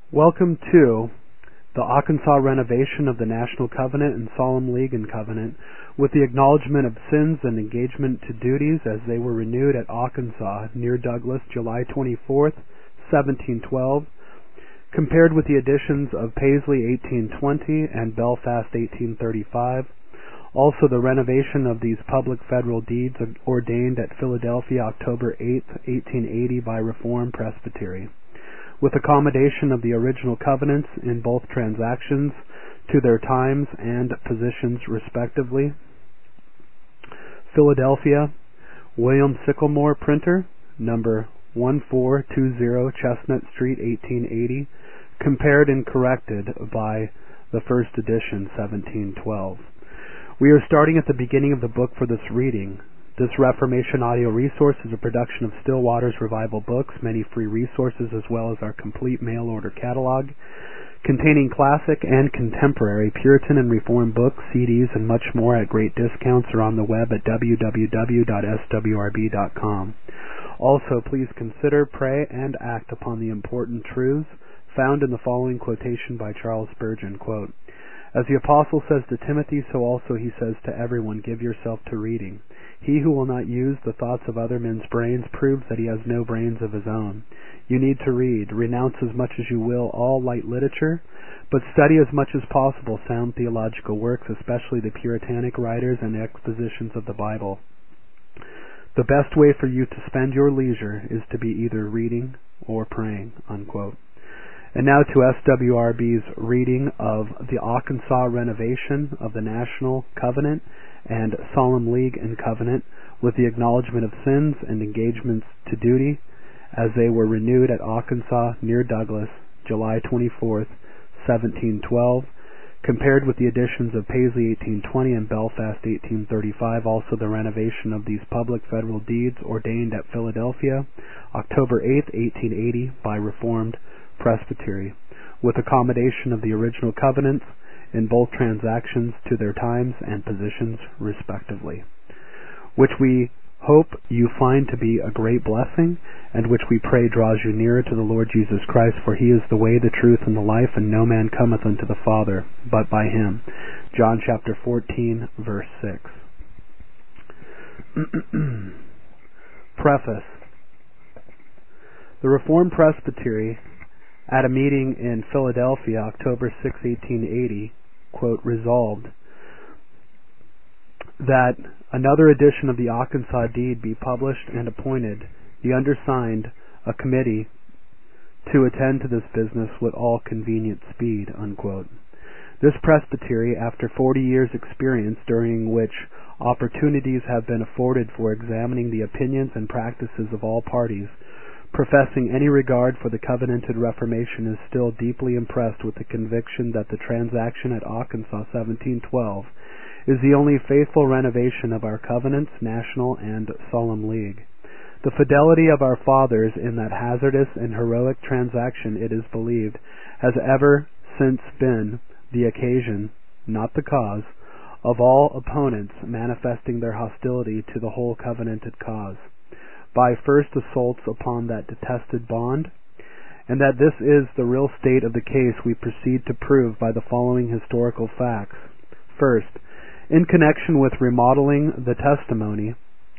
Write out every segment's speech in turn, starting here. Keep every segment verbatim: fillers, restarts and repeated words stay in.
Welcome to the Arkansas renovation of the National Covenant and Solemn League and Covenant, with the acknowledgement of sins and engagement to duties as they were renewed at Arkansas, near Douglas, July twenty-fourth, seventeen twelve, compared with the additions of Paisley eighteen twenty and Belfast eighteen thirty-five. Also the renovation of these public federal deeds ordained at Philadelphia October eighth, eighteen eighty by Reformed Presbytery, with accommodation of the original covenants in both transactions to their times and positions respectively. Philadelphia, William Sycamore Printer, number one four two zero Chestnut Street, eighteen eighty, compared and corrected by the first edition, seventeen twelve. We are starting at the beginning of the book for this reading. This Reformation audio resource is a production of Still Waters Revival Books, many free resources, as well as our complete mail order catalog, containing classic and contemporary Puritan and Reformed books, C Ds, and much more at great discounts, are on the web at w w w dot s w r b dot com. Also, please consider, pray, and act upon the important truths found in the following quotation by Charles Spurgeon, quote, "As the apostle says to Timothy, so also he says to everyone, give yourself to reading. He who will not use the thoughts of other men's brains proves that he has no brains of his own. You need to read. Renounce as much as you will all light literature, but study as much as possible sound theological works, especially the Puritanic writers and expositions of the Bible. The best way for you to spend your leisure is to be either reading or praying," unquote. And now to S W R B's reading of the Arkansas renovation of the National Covenant and Solemn League and Covenant, with the acknowledgement of sins and engagements to duty as they were renewed at Arkansas, near Douglas, July twenty-fourth, seventeen twelve, compared with the additions of Paisley eighteen twenty and Belfast eighteen thirty-five, also the renovation of these public federal deeds ordained at Philadelphia, October eighth, eighteen eighty, by Reformed Presbytery, with accommodation of the original covenants in both transactions to their times and positions respectively, which we hope you find to be a great blessing, and which we pray draws you nearer to the Lord Jesus Christ, for he is the way, the truth, and the life, and no man cometh unto the Father but by him. John chapter fourteen, verse six. Preface. The Reformed Presbytery, at a meeting in Philadelphia, October sixth, eighteen eighty, quote, resolved that another edition of the Arkansas deed be published, and appointed the undersigned a committee to attend to this business with all convenient speed, unquote. This presbytery, after forty years' experience, during which opportunities have been afforded for examining the opinions and practices of all parties, professing any regard for the covenanted Reformation, is still deeply impressed with the conviction that the transaction at Arkansas seventeen twelve is the only faithful renovation of our covenants, national and solemn league. The fidelity of our fathers in that hazardous and heroic transaction, it is believed, has ever since been the occasion, not the cause, of all opponents manifesting their hostility to the whole covenanted cause, by first assaults upon that detested bond, and that this is the real state of the case we proceed to prove by the following historical facts. First, in connection with remodeling the testimony,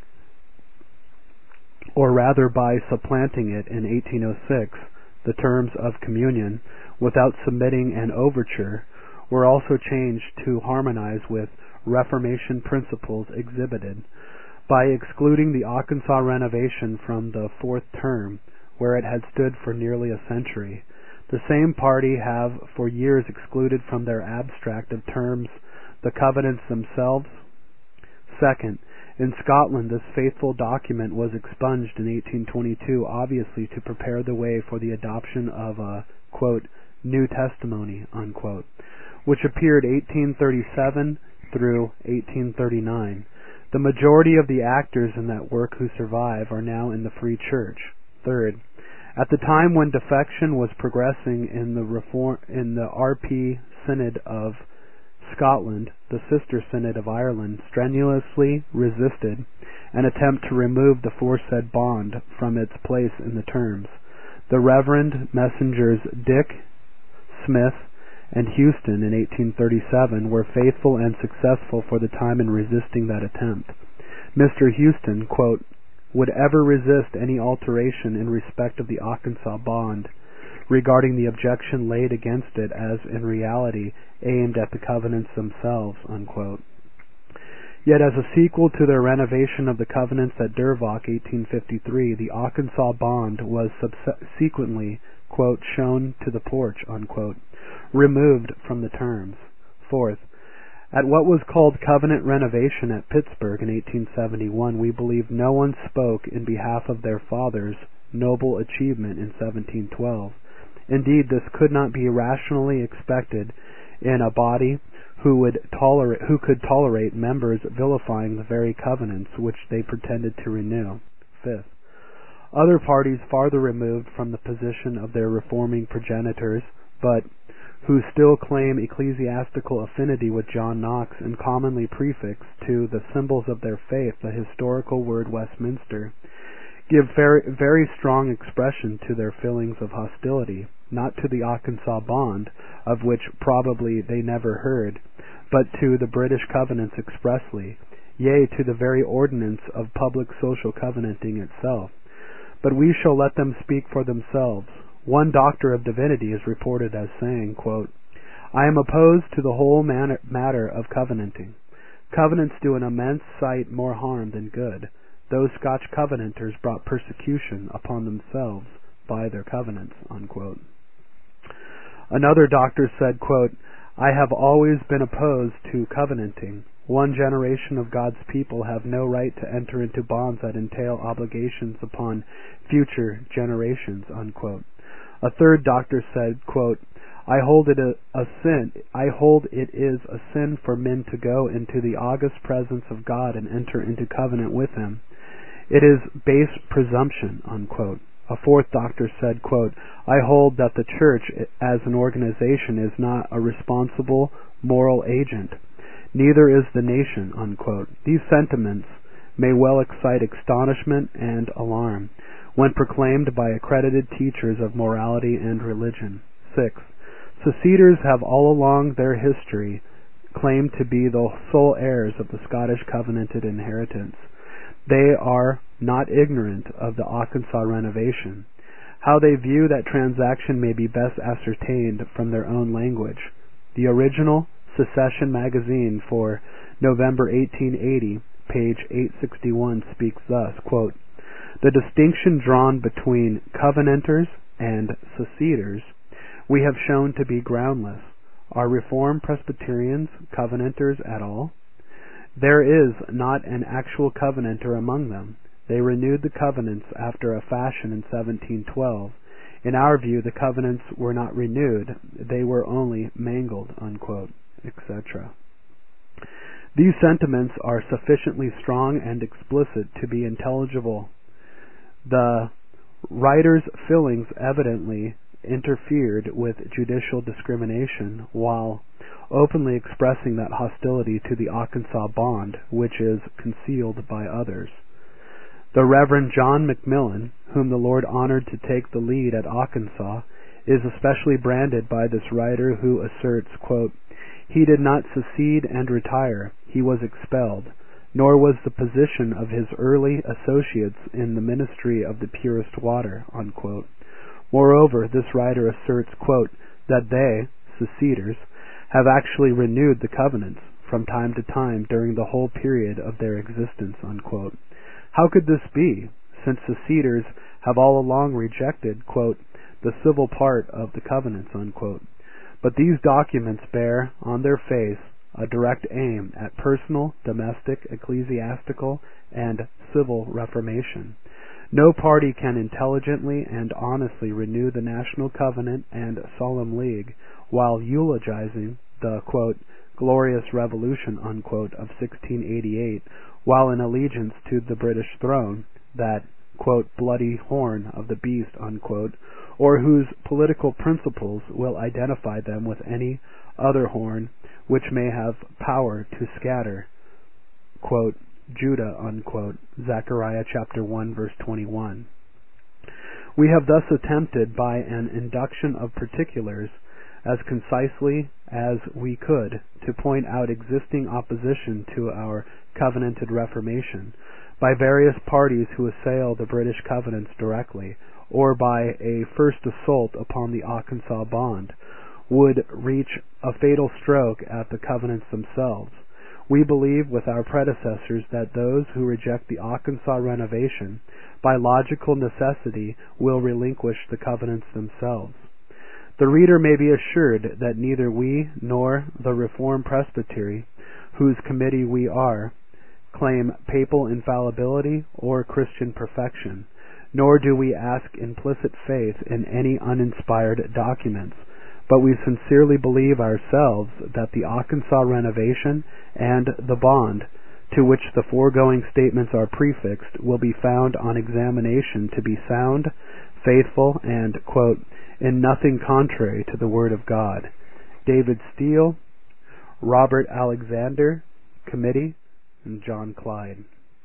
or rather by supplanting it in eighteen oh six, the terms of communion, without submitting an overture, were also changed to harmonize with Reformation principles exhibited, by excluding the Arkansas renovation from the fourth term, where it had stood for nearly a century. The same party have for years excluded from their abstract of terms the covenants themselves. Second, in Scotland this faithful document was expunged in eighteen twenty-two, obviously to prepare the way for the adoption of a, quote, new testimony, unquote, which appeared eighteen thirty-seven through eighteen thirty-nine. The majority of the actors in that work who survive are now in the Free Church. Third, at the time when defection was progressing in the reform in the R P Synod of Scotland, the sister synod of Ireland strenuously resisted an attempt to remove the foresaid bond from its place in the terms. The Reverend Messengers Dick Smith, and Houston in eighteen thirty-seven were faithful and successful for the time in resisting that attempt. Mister Houston, quote, would ever resist any alteration in respect of the Arkansas bond, regarding the objection laid against it as in reality aimed at the covenants themselves, unquote. Yet as a sequel to their renovation of the covenants at Dervock, eighteen fifty-three, the Arkansas bond was subsequently, quote, shown to the porch, unquote, removed from the terms. Fourth, at what was called covenant renovation at Pittsburgh in eighteen seventy-one, we believe no one spoke in behalf of their father's noble achievement in seventeen twelve. Indeed, this could not be rationally expected in a body who would tolerate who could tolerate members vilifying the very covenants which they pretended to renew. Fifth, other parties farther removed from the position of their reforming progenitors, but who still claim ecclesiastical affinity with John Knox and commonly prefix to the symbols of their faith the historical word Westminster, give very, very strong expression to their feelings of hostility, not to the Arkansas bond, of which probably they never heard, but to the British covenants expressly, yea, to the very ordinance of public social covenanting itself. But we shall let them speak for themselves. One doctor of divinity is reported as saying, quote, I am opposed to the whole man- matter of covenanting. Covenants do an immense sight more harm than good. Those Scotch covenanters brought persecution upon themselves by their covenants, unquote. Another doctor said, quote, I have always been opposed to covenanting. One generation of God's people have no right to enter into bonds that entail obligations upon future generations, unquote. A third doctor said, quote, I hold it a, a sin. I hold it is a sin for men to go into the august presence of God and enter into covenant with Him. It is base presumption, unquote. A fourth doctor said, quote, I hold that the church as an organization is not a responsible moral agent. Neither is the nation, unquote. These sentiments may well excite astonishment and alarm when proclaimed by accredited teachers of morality and religion. Six, seceders have all along their history claimed to be the sole heirs of the Scottish covenanted inheritance. They are not ignorant of the Arkansas renovation. How they view that transaction may be best ascertained from their own language. The original Secession magazine for November eighteen eighty, page eight sixty-one, speaks thus, quote, the distinction drawn between covenanters and seceders we have shown to be groundless. Are Reformed Presbyterians covenanters at all? There is not an actual covenanter among them. They renewed the covenants after a fashion in seventeen twelve. In our view, the covenants were not renewed, they were only mangled, unquote, et cetera. These sentiments are sufficiently strong and explicit to be intelligible. The writer's feelings evidently interfered with judicial discrimination while openly expressing that hostility to the Arkansas bond which is concealed by others. The Reverend John Macmillan, whom the Lord honored to take the lead at Arkansas, is especially branded by this writer, who asserts, quote, he did not secede and retire, he was expelled, nor was the position of his early associates in the ministry of the purest water, unquote. Moreover, this writer asserts, quote, that they, seceders, have actually renewed the covenants from time to time during the whole period of their existence, unquote. How could this be, since seceders have all along rejected, quote, the civil part of the covenants, unquote. But these documents bear on their face a direct aim at personal, domestic, ecclesiastical, and civil reformation. No party can intelligently and honestly renew the national covenant and solemn league while eulogizing the, quote, glorious revolution, unquote, of sixteen eighty-eight, while in allegiance to the British throne, that, quote, bloody horn of the beast, unquote, or whose political principles will identify them with any other horn which may have power to scatter, quote, Judah, unquote, Zechariah chapter one, verse twenty-one. We have thus attempted, by an induction of particulars, as concisely as we could to point out existing opposition to our covenanted reformation by various parties who assail the British covenants directly, or by a first assault upon the Arkansas bond, would reach a fatal stroke at the covenants themselves. We believe with our predecessors that those who reject the Arkansas renovation, by logical necessity, will relinquish the covenants themselves. The reader may be assured that neither we nor the Reformed Presbytery, whose committee we are, claim papal infallibility or Christian perfection, nor do we ask implicit faith in any uninspired documents, but we sincerely believe ourselves that the Arkansas renovation and the bond, to which the foregoing statements are prefixed, will be found on examination to be sound, faithful, and, quote, in nothing contrary to the Word of God. David Steele, Robert Alexander, Committee, and John Clyde.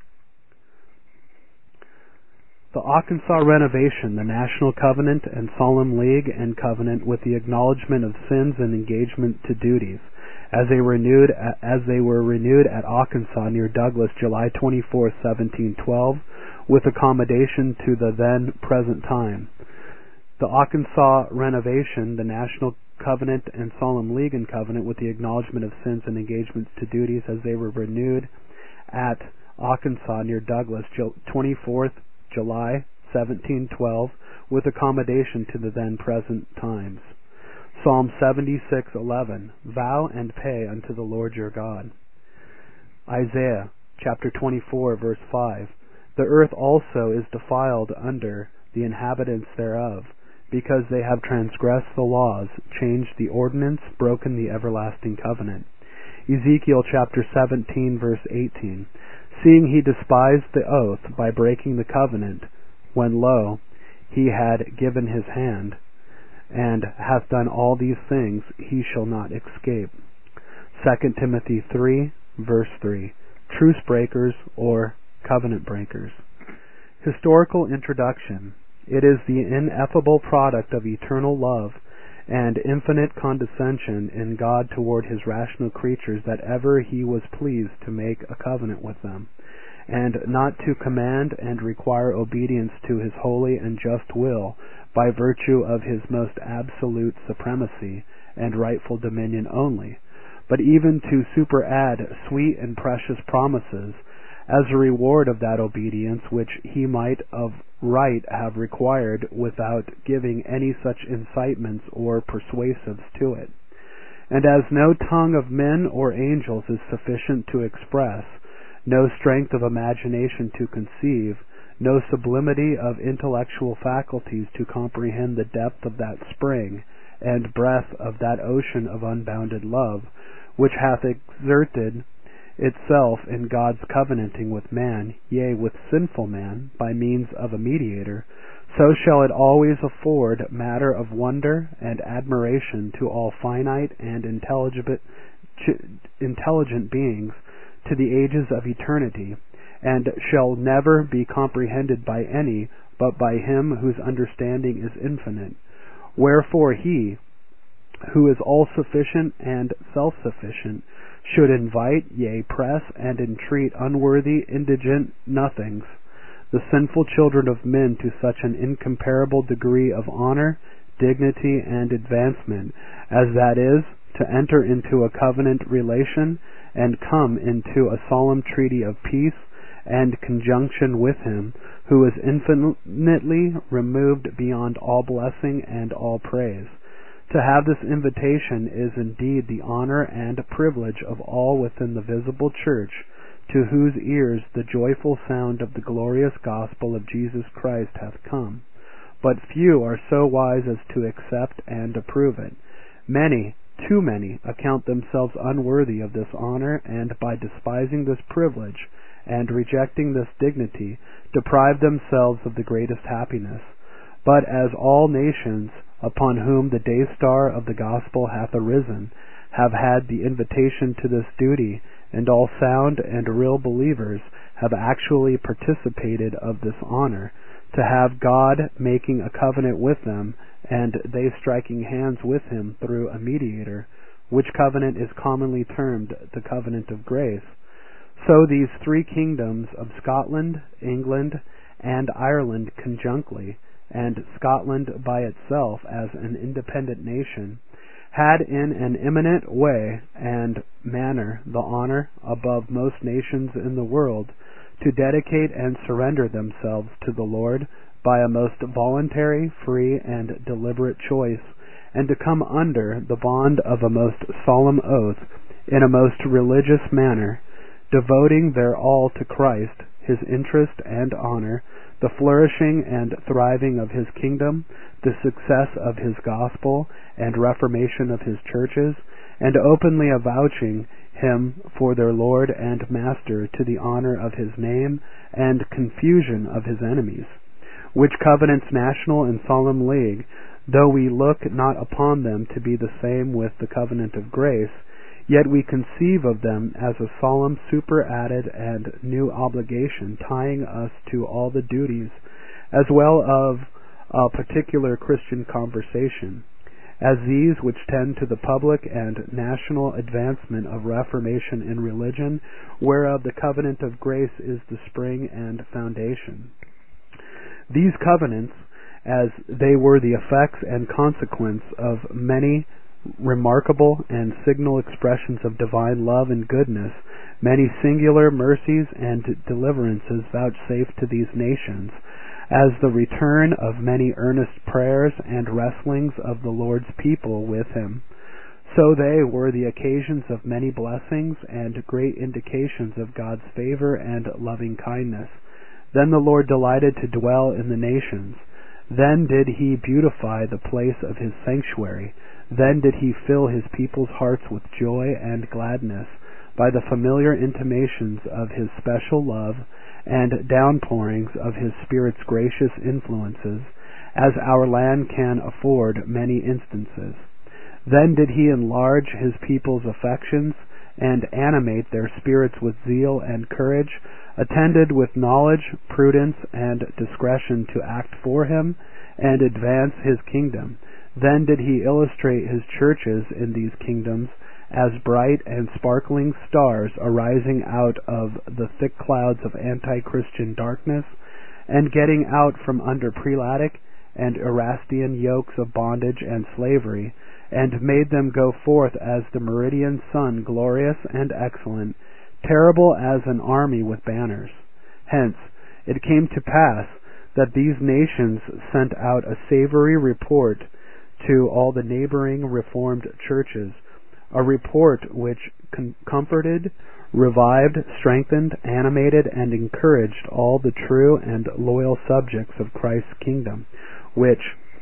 The Arkansas Renovation, the National Covenant and Solemn League and Covenant with the acknowledgement of sins and engagement to duties, as they renewed as they were renewed at Arkansas near Douglas, July twenty-fourth, seventeen twelve, with accommodation to the then present time. The Arkansas Renovation, the National Covenant and Solemn League and Covenant with the acknowledgement of sins and engagements to duties, as they were renewed at Arkansas near Douglas, twenty-fourth July seventeen twelve, with accommodation to the then present times. Psalm seventy-six eleven, vow and pay unto the Lord your God. Isaiah chapter twenty-four verse five, the earth also is defiled under the inhabitants thereof, because they have transgressed the laws, changed the ordinance, broken the everlasting covenant. Ezekiel chapter seventeen verse eighteen, seeing he despised the oath by breaking the covenant, when lo, he had given his hand, and hath done all these things, he shall not escape. Second Timothy three verse three, truce breakers or covenant breakers. Historical introduction. It is the ineffable product of eternal love and infinite condescension in God toward his rational creatures that ever he was pleased to make a covenant with them, and not to command and require obedience to his holy and just will by virtue of his most absolute supremacy and rightful dominion only, but even to superadd sweet and precious promises as a reward of that obedience which he might of right have required without giving any such incitements or persuasives to it. And as no tongue of men or angels is sufficient to express, no strength of imagination to conceive, no sublimity of intellectual faculties to comprehend the depth of that spring and breadth of that ocean of unbounded love, which hath exerted itself in God's covenanting with man, yea, with sinful man, by means of a mediator, so shall it always afford matter of wonder and admiration to all finite and intelligent, intelligent beings to the ages of eternity, and shall never be comprehended by any but by him whose understanding is infinite. Wherefore he, who is all-sufficient and self-sufficient, should invite, yea, press, and entreat unworthy, indigent nothings, the sinful children of men, to such an incomparable degree of honor, dignity, and advancement, as that is, to enter into a covenant relation, and come into a solemn treaty of peace and conjunction with him, who is infinitely removed beyond all blessing and all praise. To have this invitation is indeed the honor and privilege of all within the visible church, to whose ears the joyful sound of the glorious gospel of Jesus Christ hath come. But few are so wise as to accept and approve it. Many, too many, account themselves unworthy of this honor, and by despising this privilege and rejecting this dignity, deprive themselves of the greatest happiness. But as all nations upon whom the day star of the gospel hath arisen have had the invitation to this duty, and all sound and real believers have actually participated of this honor, to have God making a covenant with them, and they striking hands with him through a mediator, which covenant is commonly termed the covenant of grace. So these three kingdoms of Scotland, England, and Ireland conjunctly, and Scotland by itself as an independent nation, had in an eminent way and manner the honor, above most nations in the world, to dedicate and surrender themselves to the Lord by a most voluntary, free, and deliberate choice, and to come under the bond of a most solemn oath in a most religious manner, devoting their all to Christ, his interest and honor, the flourishing and thriving of his kingdom, the success of his gospel, and reformation of his churches, and openly avouching him for their Lord and Master to the honor of his name and confusion of his enemies. Which covenants national and solemn league, though we look not upon them to be the same with the covenant of grace, yet we conceive of them as a solemn superadded and new obligation, tying us to all the duties, as well of a particular Christian conversation, as these which tend to the public and national advancement of reformation in religion, whereof the covenant of grace is the spring and foundation. These covenants, as they were the effects and consequence of many remarkable and signal expressions of divine love and goodness, many singular mercies and deliverances vouchsafed to these nations, as the return of many earnest prayers and wrestlings of the Lord's people with him, so they were the occasions of many blessings and great indications of God's favor and loving kindness. Then the Lord delighted to dwell in the nations. Then did he beautify the place of his sanctuary. Then did he fill his people's hearts with joy and gladness by the familiar intimations of his special love and downpourings of his Spirit's gracious influences, as our land can afford many instances. Then did he enlarge his people's affections and animate their spirits with zeal and courage, attended with knowledge, prudence, and discretion to act for him and advance his kingdom. Then did he illustrate his churches in these kingdoms as bright and sparkling stars arising out of the thick clouds of anti-Christian darkness, and getting out from under prelatic and Erastian yokes of bondage and slavery, and made them go forth as the meridian sun, glorious and excellent, terrible as an army with banners. Hence it came to pass that these nations sent out a savory report to all the neighboring Reformed churches, a report which com- comforted, revived, strengthened, animated, and encouraged all the true and loyal subjects of Christ's kingdom, which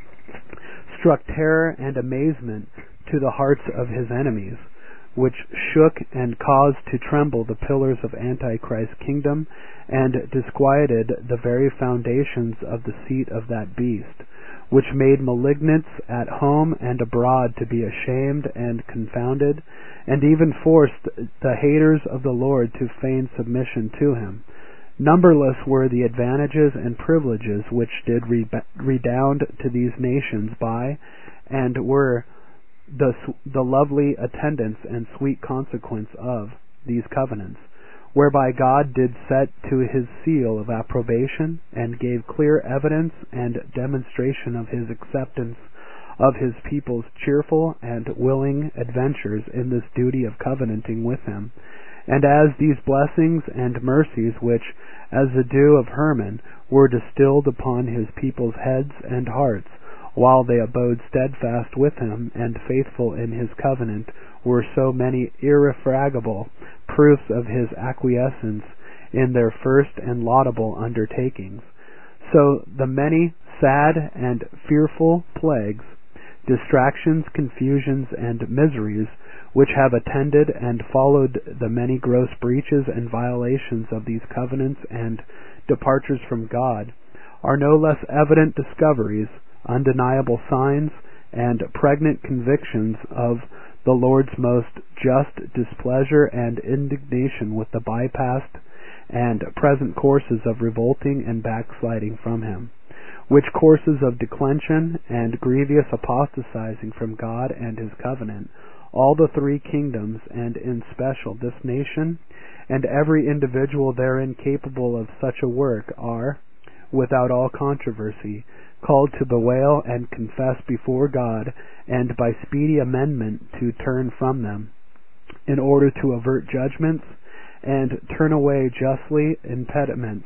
struck terror and amazement to the hearts of his enemies, which shook and caused to tremble the pillars of Antichrist's kingdom, and disquieted the very foundations of the seat of that beast, which made malignants at home and abroad to be ashamed and confounded, and even forced the haters of the Lord to feign submission to him. Numberless were the advantages and privileges which did re- redound to these nations by, and were the, the lovely attendance and sweet consequence of, these covenants, whereby God did set to his seal of approbation, and gave clear evidence and demonstration of his acceptance of his people's cheerful and willing adventures in this duty of covenanting with him. And as these blessings and mercies which, as the dew of Hermon, were distilled upon his people's heads and hearts, while they abode steadfast with him and faithful in his covenant, were so many irrefragable proofs of his acquiescence in their first and laudable undertakings. So the many sad and fearful plagues, distractions, confusions, and miseries which have attended and followed the many gross breaches and violations of these covenants and departures from God, are no less evident discoveries, undeniable signs, and pregnant convictions of the Lord's most just displeasure and indignation with the bypast and present courses of revolting and backsliding from him. which courses of declension and grievous apostatizing from God and his covenant, all the three kingdoms, and in special this nation, and every individual therein capable of such a work, are, without all controversy, called to bewail and confess before God, and by speedy amendment to turn from them, in order to avert judgments, and turn away justly impediment,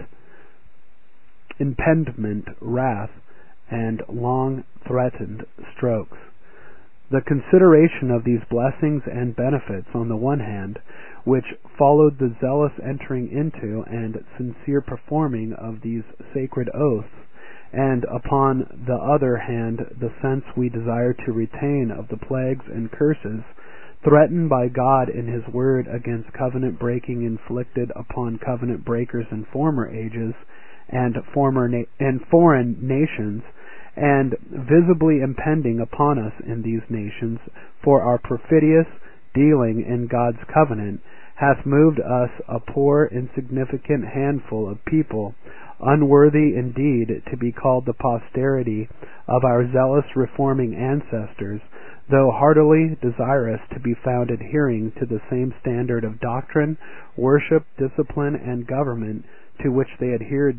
impediment, wrath, and long-threatened strokes. The consideration of these blessings and benefits on the one hand, which followed the zealous entering into and sincere performing of these sacred oaths, and upon the other hand the sense we desire to retain of the plagues and curses threatened by God in his word against covenant breaking inflicted upon covenant breakers in former ages and former na- and foreign nations, and visibly impending upon us in these nations for our perfidious dealing in God's covenant, hath moved us, a poor insignificant handful of people, unworthy indeed to be called the posterity of our zealous reforming ancestors, though heartily desirous to be found adhering to the same standard of doctrine, worship, discipline, and government to which they adhered,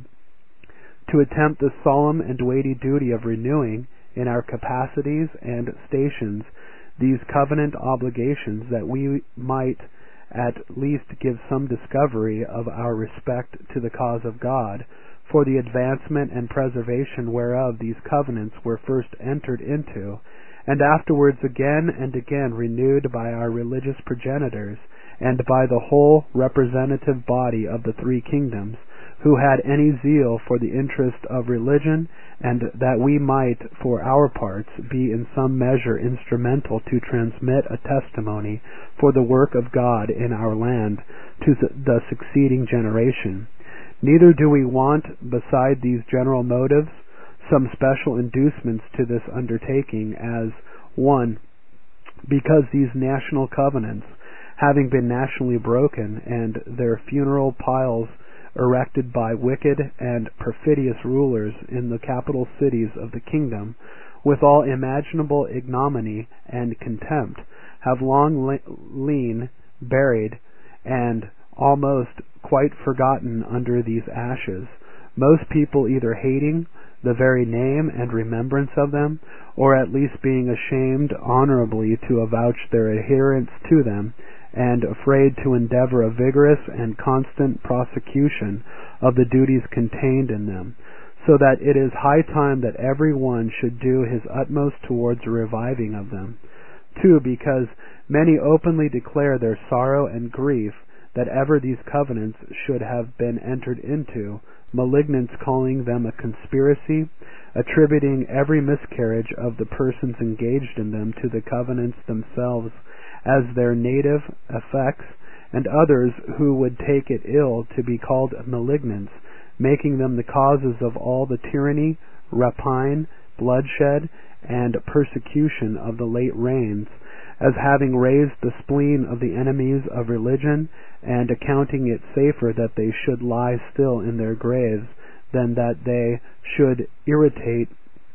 to attempt the solemn and weighty duty of renewing, in our capacities and stations, these covenant obligations, that we might at least give some discovery of our respect to the cause of God, for the advancement and preservation whereof these covenants were first entered into, and afterwards again and again renewed by our religious progenitors, and by the whole representative body of the three kingdoms, who had any zeal for the interest of religion, and that we might, for our parts, be in some measure instrumental to transmit a testimony for the work of God in our land to the succeeding generation. Neither do we want, beside these general motives, some special inducements to this undertaking, as one, because these national covenants, having been nationally broken, and their funeral piles erected by wicked and perfidious rulers in the capital cities of the kingdom, with all imaginable ignominy and contempt, have long lain buried and almost quite forgotten under these ashes, most people either hating the very name and remembrance of them, or at least being ashamed honorably to avouch their adherence to them, and afraid to endeavor a vigorous and constant prosecution of the duties contained in them, so that it is high time that every one should do his utmost towards a reviving of them. Two, because many openly declare their sorrow and grief that ever these covenants should have been entered into, malignants calling them a conspiracy, attributing every miscarriage of the persons engaged in them to the covenants themselves as their native effects, and others who would take it ill to be called malignants, making them the causes of all the tyranny, rapine, bloodshed, and persecution of the late reigns, as having raised the spleen of the enemies of religion, and accounting it safer that they should lie still in their graves than that they should irritate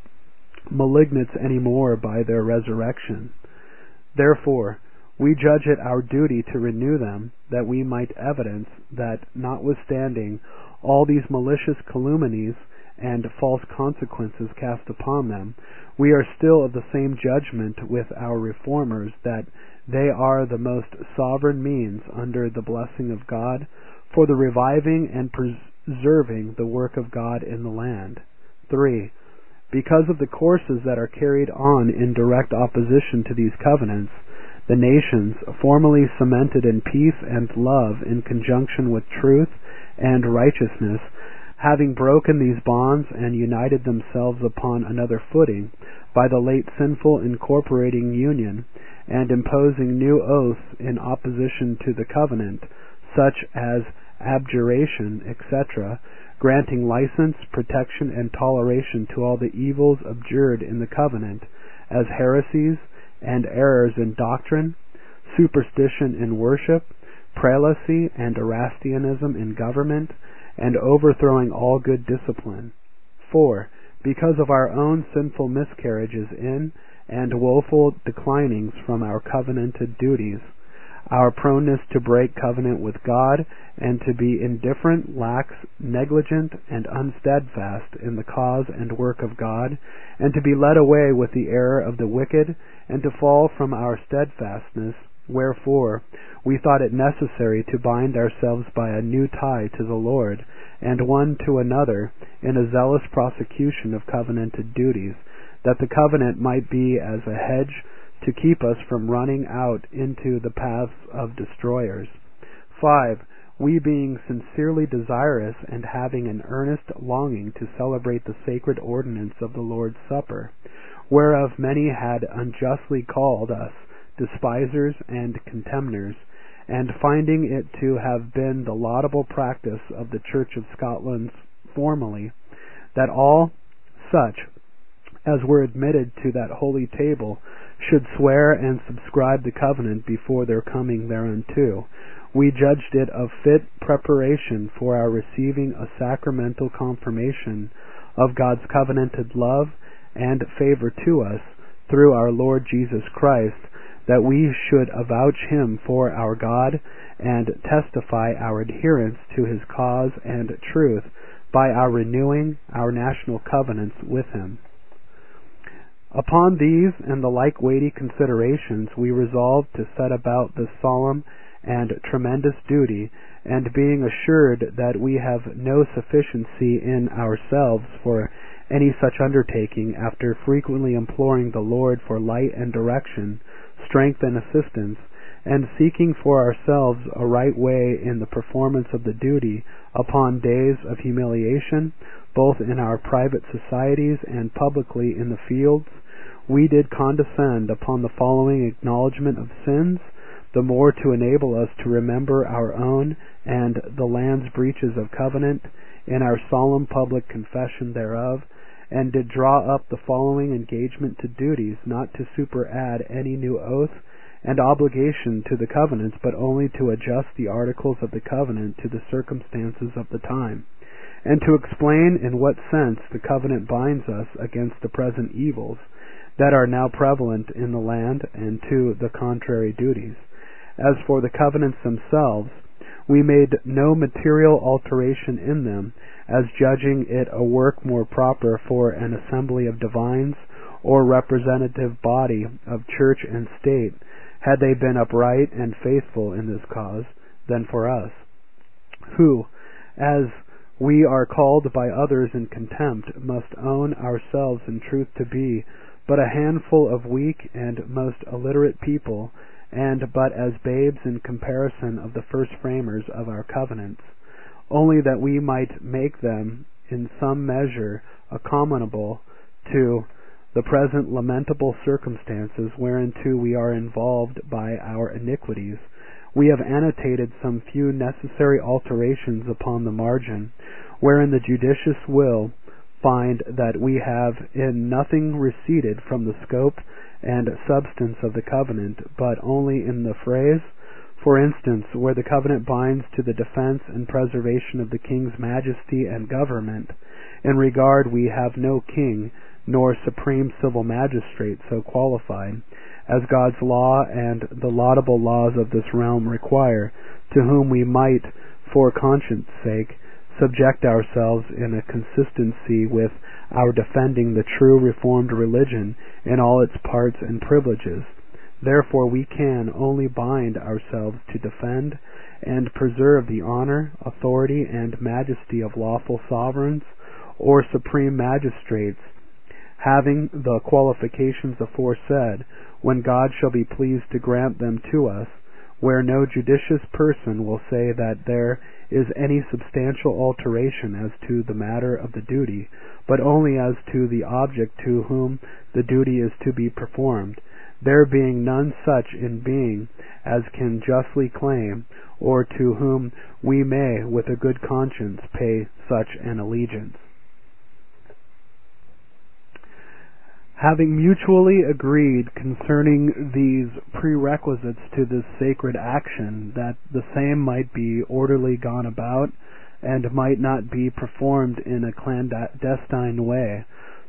malignants any more by their resurrection. Therefore, we judge it our duty to renew them, that we might evidence that, notwithstanding all these malicious calumnies and false consequences cast upon them, we are still of the same judgment with our reformers, that they are the most sovereign means, under the blessing of God, for the reviving and preserving the work of God in the land. Three, because of the courses that are carried on in direct opposition to these covenants, the nations, formerly cemented in peace and love in conjunction with truth and righteousness, having broken these bonds and united themselves upon another footing by the late sinful incorporating union, and imposing new oaths in opposition to the covenant, such as abjuration, et cetera, granting license, protection, and toleration to all the evils abjured in the covenant, as heresies and errors in doctrine, superstition in worship, prelacy and Erastianism in government, and overthrowing all good discipline. Four, because of our own sinful miscarriages in and woeful declinings from our covenanted duties, our proneness to break covenant with God, and to be indifferent, lax, negligent, and unsteadfast in the cause and work of God, and to be led away with the error of the wicked, and to fall from our steadfastness. Wherefore we thought it necessary to bind ourselves by a new tie to the Lord, and one to another, in a zealous prosecution of covenanted duties, that the covenant might be as a hedge to keep us from running out into the paths of destroyers. Five. We being sincerely desirous and having an earnest longing to celebrate the sacred ordinance of the Lord's Supper, whereof many had unjustly called us despisers and contemners, and finding it to have been the laudable practice of the Church of Scotland formerly, that all such as were admitted to that holy table should swear and subscribe the covenant before their coming thereunto, we judged it of fit preparation for our receiving a sacramental confirmation of God's covenanted love and favor to us through our Lord Jesus Christ, that we should avouch him for our God and testify our adherence to his cause and truth by our renewing our national covenants with him. Upon these and the like weighty considerations we resolved to set about this solemn and tremendous duty, and being assured that we have no sufficiency in ourselves for any such undertaking, after frequently imploring the Lord for light and direction, strength and assistance, and seeking for ourselves a right way in the performance of the duty upon days of humiliation, both in our private societies and publicly in the fields, we did condescend upon the following acknowledgment of sins, the more to enable us to remember our own and the land's breaches of covenant in our solemn public confession thereof, and did draw up the following engagement to duties, not to superadd any new oath and obligation to the covenants, but only to adjust the articles of the covenant to the circumstances of the time, and to explain in what sense the covenant binds us against the present evils that are now prevalent in the land, and to the contrary duties. As for the covenants themselves, we made no material alteration in them, as judging it a work more proper for an assembly of divines or representative body of church and state, had they been upright and faithful in this cause, than for us, who, as we are called by others in contempt, must own ourselves in truth to be but a handful of weak and most illiterate people, and but as babes in comparison of the first framers of our covenants, only that we might make them in some measure accommodable to the present lamentable circumstances whereinto we are involved by our iniquities. We have annotated some few necessary alterations upon the margin, wherein the judicious will find that we have in nothing receded from the scope and substance of the covenant, but only in the phrase. For instance, where the covenant binds to the defense and preservation of the king's majesty and government, in regard we have no king nor supreme civil magistrate so qualified, as God's law and the laudable laws of this realm require, to whom we might, for conscience sake, subject ourselves in a consistency with our defending the true Reformed religion in all its parts and privileges. Therefore we can only bind ourselves to defend and preserve the honor, authority, and majesty of lawful sovereigns or supreme magistrates, having the qualifications aforesaid, when God shall be pleased to grant them to us, where no judicious person will say that there is any substantial alteration as to the matter of the duty, but only as to the object to whom the duty is to be performed, there being none such in being as can justly claim, or to whom we may with a good conscience pay such an allegiance. Having mutually agreed concerning these prerequisites to this sacred action, that the same might be orderly gone about, and might not be performed in a clandestine way,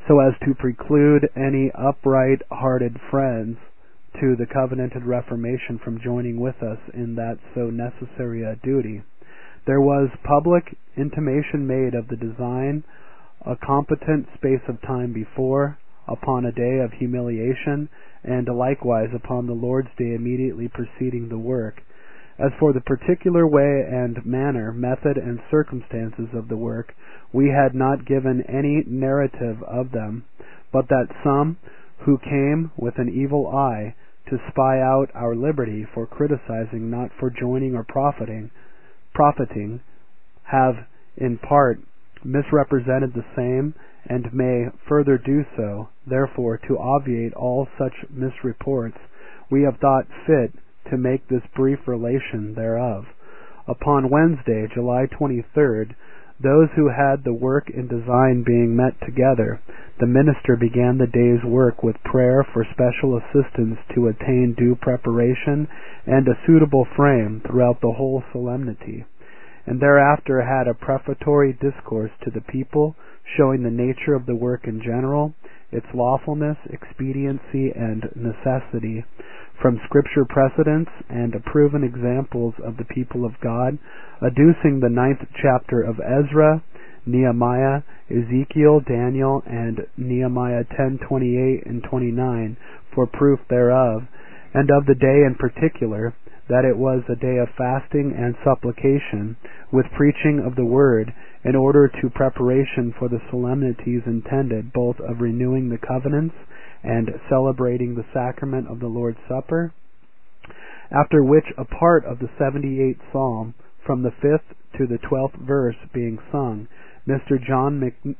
so as to preclude any upright-hearted friends to the covenanted Reformation from joining with us in that so necessary a duty. There was public intimation made of the design a competent space of time before, upon a day of humiliation, and likewise upon the Lord's day immediately preceding the work. As for the particular way and manner, method, and circumstances of the work, we had not given any narrative of them, but that some who came with an evil eye to spy out our liberty for criticizing, not for joining or profiting, profiting, have in part misrepresented the same, and may further do so. Therefore, to obviate all such misreports, we have thought fit to make this brief relation thereof. Upon Wednesday, July twenty-third, those who had the work in design being met together, the minister began the day's work with prayer for special assistance to attain due preparation and a suitable frame throughout the whole solemnity, and thereafter had a prefatory discourse to the people, showing the nature of the work in general, its lawfulness, expediency, and necessity, from Scripture precedents and proven examples of the people of God, adducing the ninth chapter of Ezra, Nehemiah, Ezekiel, Daniel, and Nehemiah ten twenty-eight and twenty-nine for proof thereof, and of the day in particular, that it was a day of fasting and supplication, with preaching of the word, in order to preparation for the solemnities intended, both of renewing the covenants and celebrating the sacrament of the Lord's Supper, after which a part of the seventy-eighth Psalm, from the fifth to the twelfth verse being sung, Mister John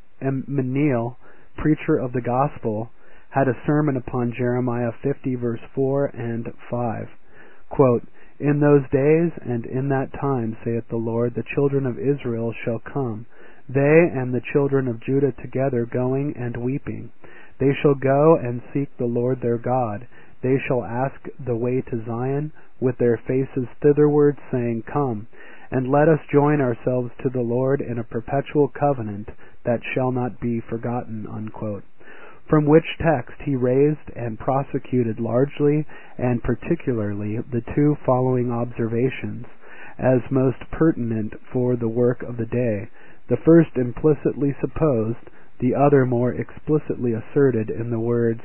McNeil, preacher of the gospel, had a sermon upon Jeremiah fifty verse four and five. Quote, "In those days and in that time, saith the Lord, the children of Israel shall come, they and the children of Judah together, going and weeping. They shall go and seek the Lord their God. They shall ask the way to Zion, with their faces thitherward, saying, Come, and let us join ourselves to the Lord in a perpetual covenant that shall not be forgotten." Unquote. From which text he raised and prosecuted largely and particularly the two following observations, as most pertinent for the work of the day, the first implicitly supposed, the other more explicitly asserted in the words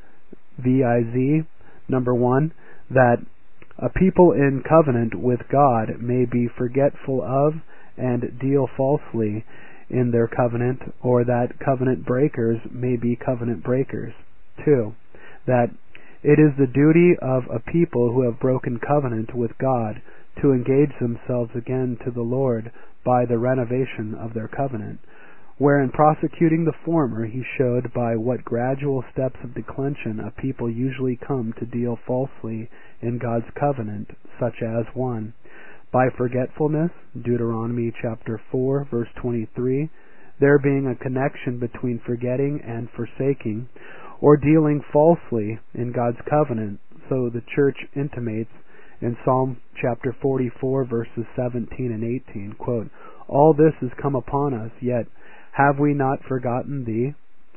viz. Number one, that a people in covenant with God may be forgetful of and deal falsely in their covenant, or that covenant breakers may be covenant breakers. Two, that it is the duty of a people who have broken covenant with God to engage themselves again to the Lord by the renovation of their covenant, where in prosecuting the former he showed by what gradual steps of declension a people usually come to deal falsely in God's covenant, such as one, by forgetfulness, Deuteronomy chapter four, verse twenty-three, there being a connection between forgetting and forsaking, or dealing falsely in God's covenant, so the church intimates in Psalm chapter forty-four, verses seventeen and eighteen, quote, "All this is come upon us, yet have we not forgotten thee?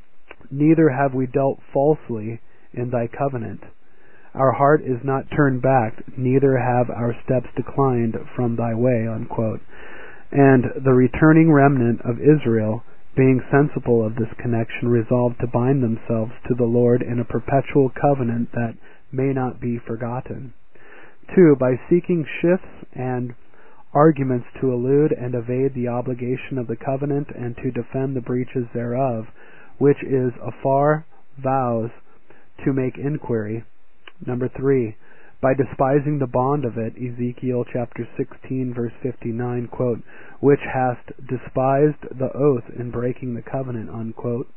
Neither have we dealt falsely in thy covenant. Our heart is not turned back, neither have our steps declined from thy way." Unquote. And the returning remnant of Israel, being sensible of this connection, resolved to bind themselves to the Lord in a perpetual covenant that may not be forgotten. Two, by seeking shifts and arguments to elude and evade the obligation of the covenant and to defend the breaches thereof, which is afar vows to make inquiry. Number three, by despising the bond of it, Ezekiel chapter sixteen, verse fifty-nine, quote, "which hast despised the oath in breaking the covenant." Unquote.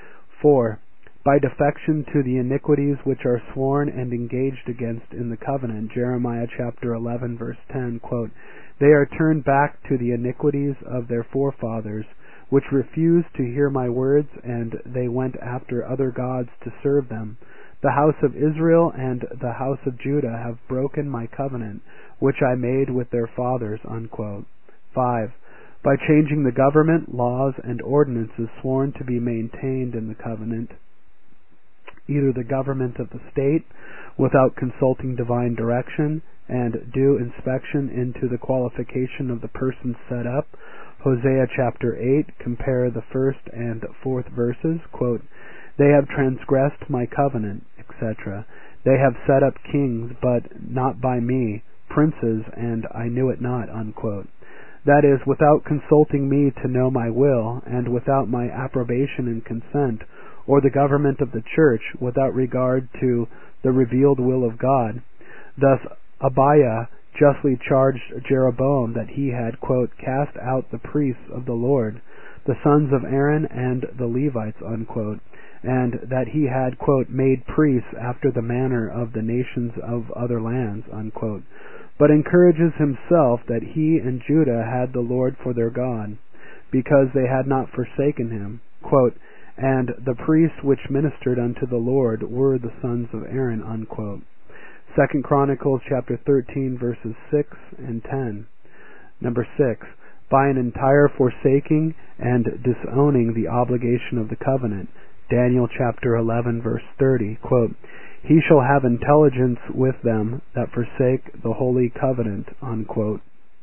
Four, by defection to the iniquities which are sworn and engaged against in the covenant, Jeremiah chapter eleven, verse ten, quote, "They are turned back to the iniquities of their forefathers, which refused to hear my words, and they went after other gods to serve them. The house of Israel and the house of Judah have broken my covenant, which I made with their fathers." Unquote. Five, by changing the government, laws, and ordinances sworn to be maintained in the covenant, either the government of the state, without consulting divine direction, and due inspection into the qualification of the person set up. Hosea chapter eight, compare the first and fourth verses, quote, "They have transgressed my covenant," et cetera. "They have set up kings, but not by me, princes, and I knew it not," unquote. That is, without consulting me to know my will, and without my approbation and consent, or the government of the church, without regard to the revealed will of God. Thus Abiah justly charged Jeroboam that he had, quote, "cast out the priests of the Lord, the sons of Aaron and the Levites," unquote, and that he had, quote, "made priests after the manner of the nations of other lands," unquote, but encourages himself that he and Judah had the Lord for their God, because they had not forsaken him, quote, "and the priests which ministered unto the Lord were the sons of Aaron," unquote. Second Chronicles chapter thirteen, verses six and ten. Number six, by an entire forsaking and disowning the obligation of the covenant. Daniel chapter eleven, verse thirty, quote, "He shall have intelligence with them that forsake the holy covenant," unquote.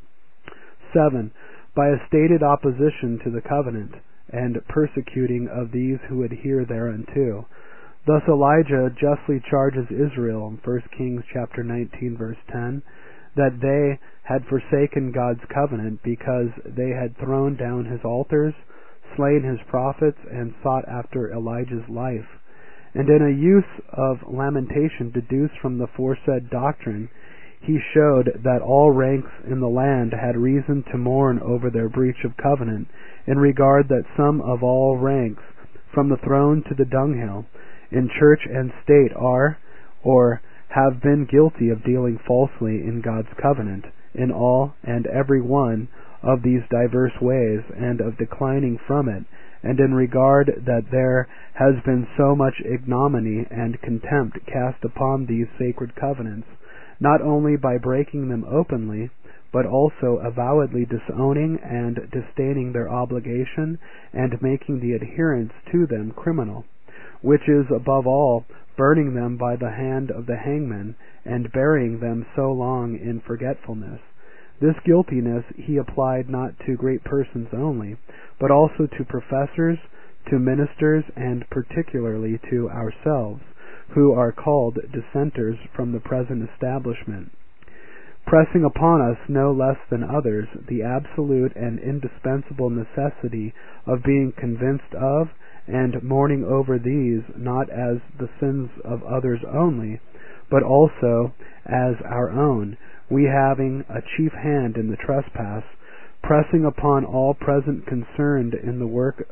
Seven, by a stated opposition to the covenant, and persecuting of these who adhere thereunto. Thus Elijah justly charges Israel in First Kings chapter nineteen, verse ten, that they had forsaken God's covenant because they had thrown down his altars, slain his prophets, and sought after Elijah's life. And in a use of lamentation deduced from the foresaid doctrine, he showed that all ranks in the land had reason to mourn over their breach of covenant, in regard that some of all ranks, from the throne to the dunghill, in church and state are, or have been guilty of dealing falsely in God's covenant, in all and every one of these diverse ways, and of declining from it, and in regard that there has been so much ignominy and contempt cast upon these sacred covenants, not only by breaking them openly, but also avowedly disowning and disdaining their obligation, and making the adherence to them criminal, which is above all burning them by the hand of the hangman, and burying them so long in forgetfulness. This guiltiness he applied not to great persons only, but also to professors, to ministers, and particularly to ourselves, who are called dissenters from the present establishment, pressing upon us no less than others the absolute and indispensable necessity of being convinced of and mourning over these, not as the sins of others only, but also as our own, we having a chief hand in the trespass, pressing upon all present concerned in the work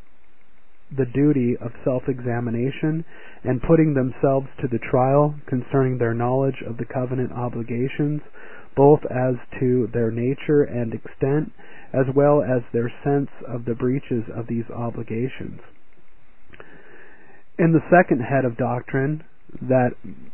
the duty of self-examination, and putting themselves to the trial concerning their knowledge of the covenant obligations, both as to their nature and extent, as well as their sense of the breaches of these obligations. In the second head of doctrine, that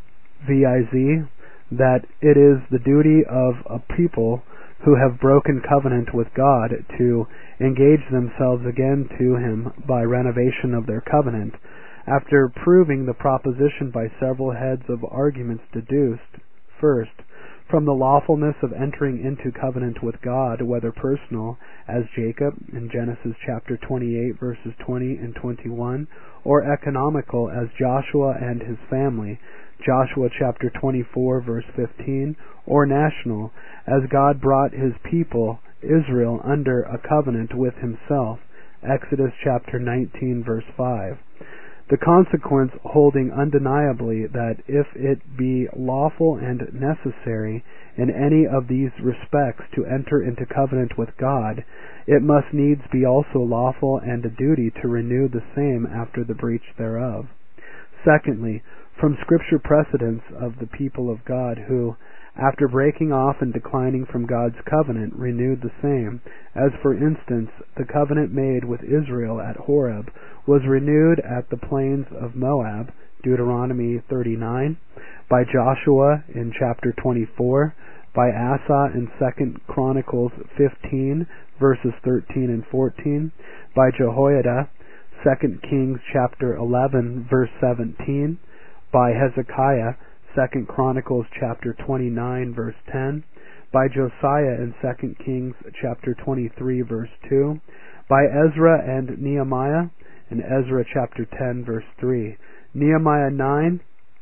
viz., that it is the duty of a people who have broken covenant with God to engage themselves again to him by renovation of their covenant, after proving the proposition by several heads of arguments deduced, first, from the lawfulness of entering into covenant with God, whether personal, as Jacob in Genesis chapter twenty-eight, verses twenty and twenty-one, or economical, as Joshua and his family, Joshua chapter twenty-four, verse fifteen, or national, as God brought his people, Israel, under a covenant with himself, Exodus chapter nineteen, verse five. The consequence holding undeniably that if it be lawful and necessary in any of these respects to enter into covenant with God, it must needs be also lawful and a duty to renew the same after the breach thereof. Secondly, from Scripture precedents of the people of God who, after breaking off and declining from God's covenant, renewed the same, as for instance, the covenant made with Israel at Horeb was renewed at the plains of Moab, Deuteronomy thirty-nine, by Joshua in chapter twenty-four, by Asa in Second Chronicles fifteen, verses thirteen and fourteen, by Jehoiada, Second Kings chapter eleven, verse seventeen, by Hezekiah, Second Chronicles chapter twenty-nine, verse ten, by Josiah in Second Kings chapter twenty-three, verse two, by Ezra and Nehemiah in Ezra chapter ten, verse three, Nehemiah nine,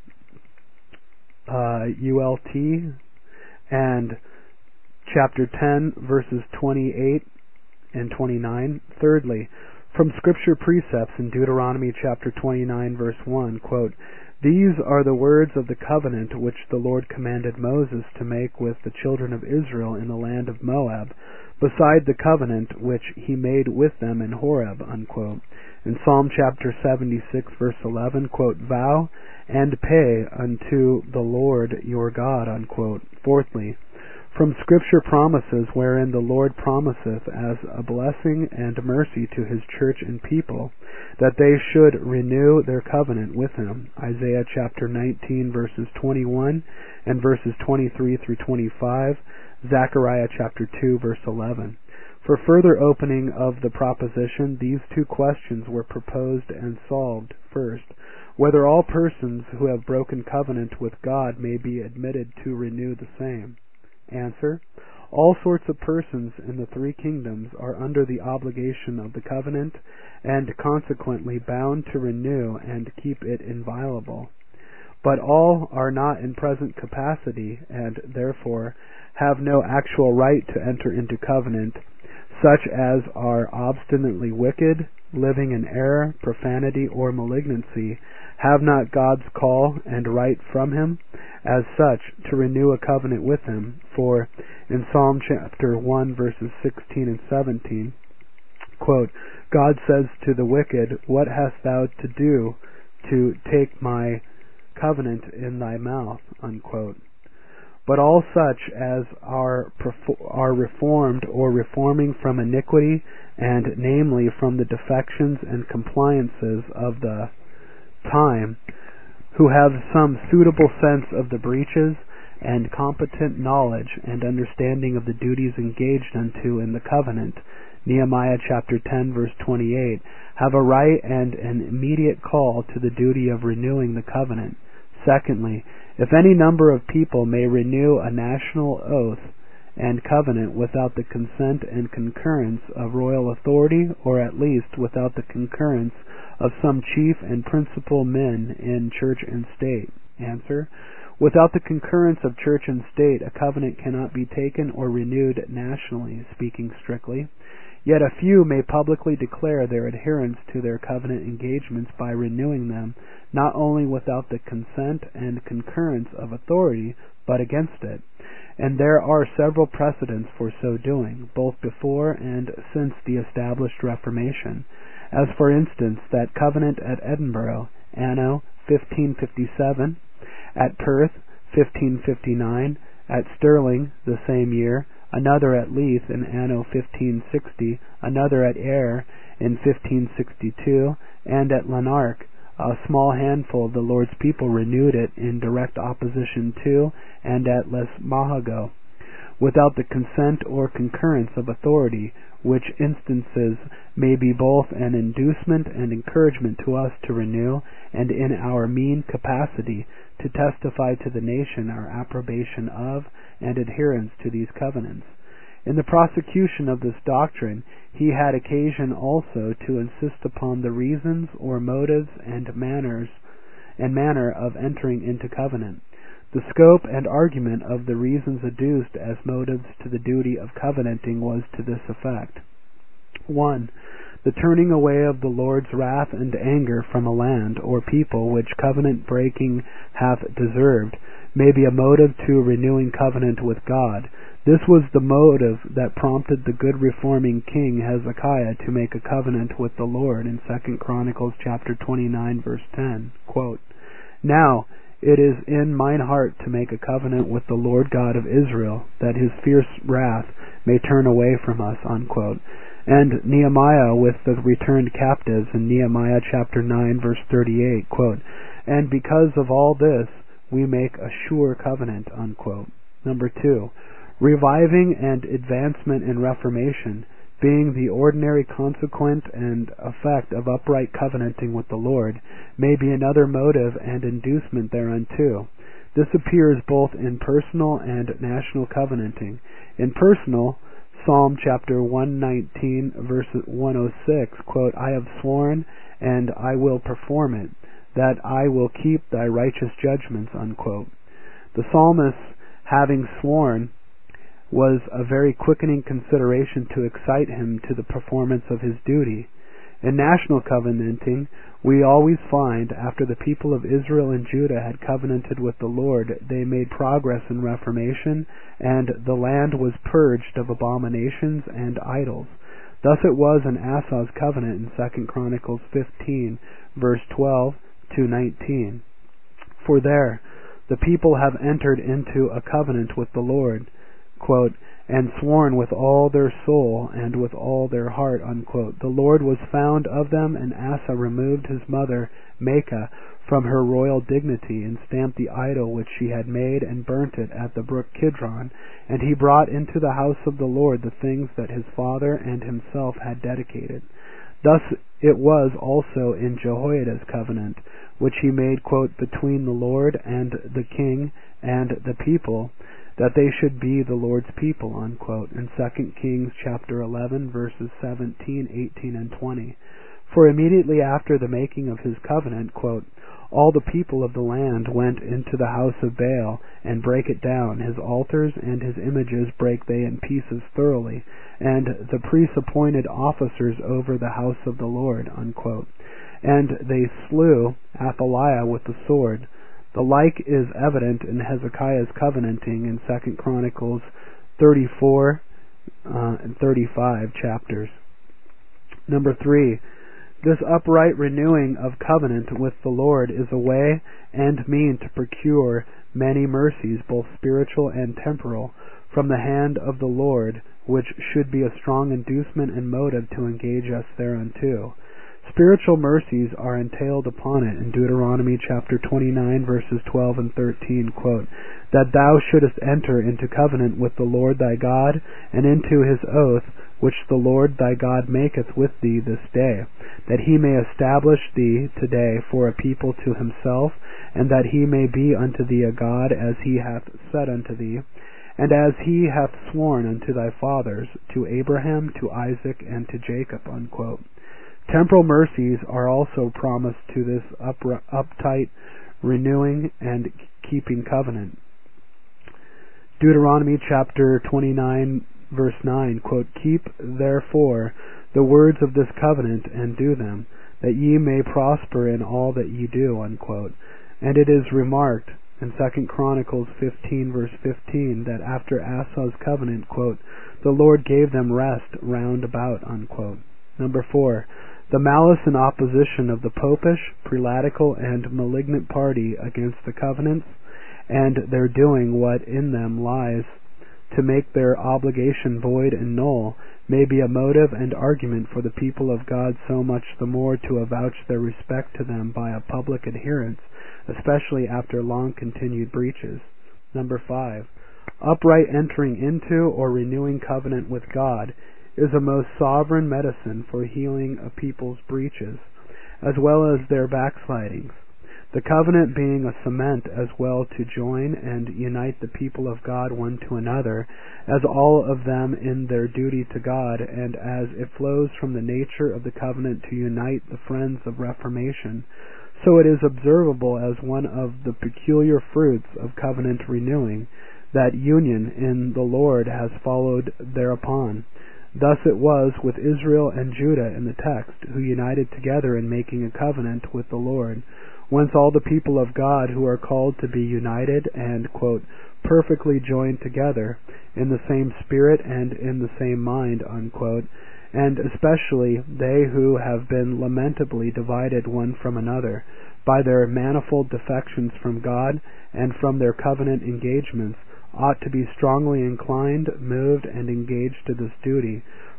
uh, U L T, and chapter ten, verses twenty-eight and twenty-nine. Thirdly, from Scripture precepts in Deuteronomy chapter twenty-nine, verse one, quote, "These are the words of the covenant which the Lord commanded Moses to make with the children of Israel in the land of Moab, beside the covenant which he made with them in Horeb," unquote. In Psalm chapter seventy-six, verse eleven, quote, "Vow and pay unto the Lord your God," unquote. Fourthly, from Scripture promises wherein the Lord promiseth as a blessing and mercy to his church and people, that they should renew their covenant with him. Isaiah chapter nineteen, verses twenty-one and verses twenty-three through twenty-five, Zechariah chapter two, verse eleven. For further opening of the proposition, these two questions were proposed and solved. First, whether all persons who have broken covenant with God may be admitted to renew the same. Answer: all sorts of persons in the three kingdoms are under the obligation of the covenant, and consequently bound to renew and keep it inviolable. But all are not in present capacity, and therefore have no actual right to enter into covenant, such as are obstinately wicked, living in error, profanity, or malignancy, have not God's call and right from him, as such, to renew a covenant with him. For in Psalm chapter one, verses sixteen and seventeen, quote, "God says to the wicked, What hast thou to do to take my covenant in thy mouth?" unquote. But all such as are are reformed or reforming from iniquity, and namely from the defections and compliances of the time, who have some suitable sense of the breaches, and competent knowledge and understanding of the duties engaged unto in the covenant, Nehemiah chapter ten, verse twenty-eight, have a right and an immediate call to the duty of renewing the covenant. Secondly, if any number of people may renew a national oath and covenant without the consent and concurrence of royal authority, or at least without the concurrence of some chief and principal men in church and state. Answer: without the concurrence of church and state, a covenant cannot be taken or renewed nationally, speaking strictly. Yet a few may publicly declare their adherence to their covenant engagements by renewing them, not only without the consent and concurrence of authority, but against it. And there are several precedents for so doing, both before and since the established Reformation, as for instance that covenant at Edinburgh, anno fifteen fifty-seven, at Perth, fifteen fifty-nine, at Stirling, the same year, another at Leith in anno fifteen sixty, another at Ayr in fifteen sixty-two, and at Lanark. A small handful of the Lord's people renewed it in direct opposition to, and at Les Mahago, without the consent or concurrence of authority, which instances may be both an inducement and encouragement to us to renew, and in our mean capacity to testify to the nation our approbation of and adherence to these covenants. In the prosecution of this doctrine, he had occasion also to insist upon the reasons or motives and manners and manner of entering into covenant. The scope and argument of the reasons adduced as motives to the duty of covenanting was to this effect: one. The turning away of the Lord's wrath and anger from a land or people which covenant breaking hath deserved may be a motive to renewing covenant with God. This was the motive that prompted the good reforming king Hezekiah to make a covenant with the Lord in Second Chronicles chapter twenty-nine, verse ten. Quote, "Now it is in mine heart to make a covenant with the Lord God of Israel, that his fierce wrath may turn away from us," unquote. And Nehemiah with the returned captives in Nehemiah chapter nine, verse thirty-eight, quote, "And because of all this we make a sure covenant," unquote. Number two, reviving and advancement in reformation, being the ordinary consequent and effect of upright covenanting with the Lord, may be another motive and inducement thereunto. This appears both in personal and national covenanting. In personal, Psalm chapter one nineteen, verse one oh six, quote, I have sworn, and I will perform it, that I will keep thy righteous judgments, unquote. The psalmist, having sworn, was a very quickening consideration to excite him to the performance of his duty. In national covenanting, we always find, after the people of Israel and Judah had covenanted with the Lord, they made progress in reformation, and the land was purged of abominations and idols. Thus it was in Asa's covenant in Second Chronicles fifteen, verse twelve to nineteen. For there the people have entered into a covenant with the Lord, quote, and sworn with all their soul and with all their heart, unquote. The Lord was found of them, and Asa removed his mother Maacah from her royal dignity, and stamped the idol which she had made, and burnt it at the brook Kidron. And he brought into the house of the Lord the things that his father and himself had dedicated. Thus it was also in Jehoiada's covenant, which he made, quote, between the Lord and the king and the people, that they should be the Lord's people, unquote, in Second Kings chapter eleven, verses seventeen, eighteen, and twenty. For immediately after the making of his covenant, quote, all the people of the land went into the house of Baal, and brake it down. His altars and his images brake they in pieces thoroughly, and the priests appointed officers over the house of the Lord, unquote. And they slew Athaliah with the sword. The like is evident in Hezekiah's covenanting in Second Chronicles thirty-four uh, and thirty-five chapters. Number three, this upright renewing of covenant with the Lord is a way and mean to procure many mercies, both spiritual and temporal, from the hand of the Lord, which should be a strong inducement and motive to engage us thereunto. Spiritual mercies are entailed upon it in Deuteronomy chapter twenty-nine, verses twelve and thirteen, quote, that thou shouldest enter into covenant with the Lord thy God, and into his oath, which the Lord thy God maketh with thee this day, that he may establish thee today for a people to himself, and that he may be unto thee a God, as he hath said unto thee, and as he hath sworn unto thy fathers, to Abraham, to Isaac, and to Jacob, unquote. Temporal mercies are also promised to this upri- uptight renewing and keeping covenant. Deuteronomy chapter twenty-nine, verse nine, quote, keep therefore the words of this covenant, and do them, that ye may prosper in all that ye do, unquote. And it is remarked in Second Chronicles fifteen, verse fifteen, that after Asa's covenant, quote, the Lord gave them rest round about, unquote. Number four, the malice and opposition of the popish, prelatical, and malignant party against the covenants, and their doing what in them lies to make their obligation void and null, may be a motive and argument for the people of God so much the more to avouch their respect to them by a public adherence, especially after long continued breaches. Number five, upright entering into or renewing covenant with God is a most sovereign medicine for healing a people's breaches, as well as their backslidings. The covenant being a cement as well to join and unite the people of God one to another, as all of them in their duty to God, and as it flows from the nature of the covenant to unite the friends of reformation, so it is observable as one of the peculiar fruits of covenant renewing, that union in the Lord has followed thereupon. Thus it was with Israel and Judah in the text, who united together in making a covenant with the Lord, whence all the people of God who are called to be united and, quote, perfectly joined together in the same spirit and in the same mind, unquote, and especially they who have been lamentably divided one from another by their manifold defections from God and from their covenant engagements, ought to be strongly inclined, moved, and engaged to this duty.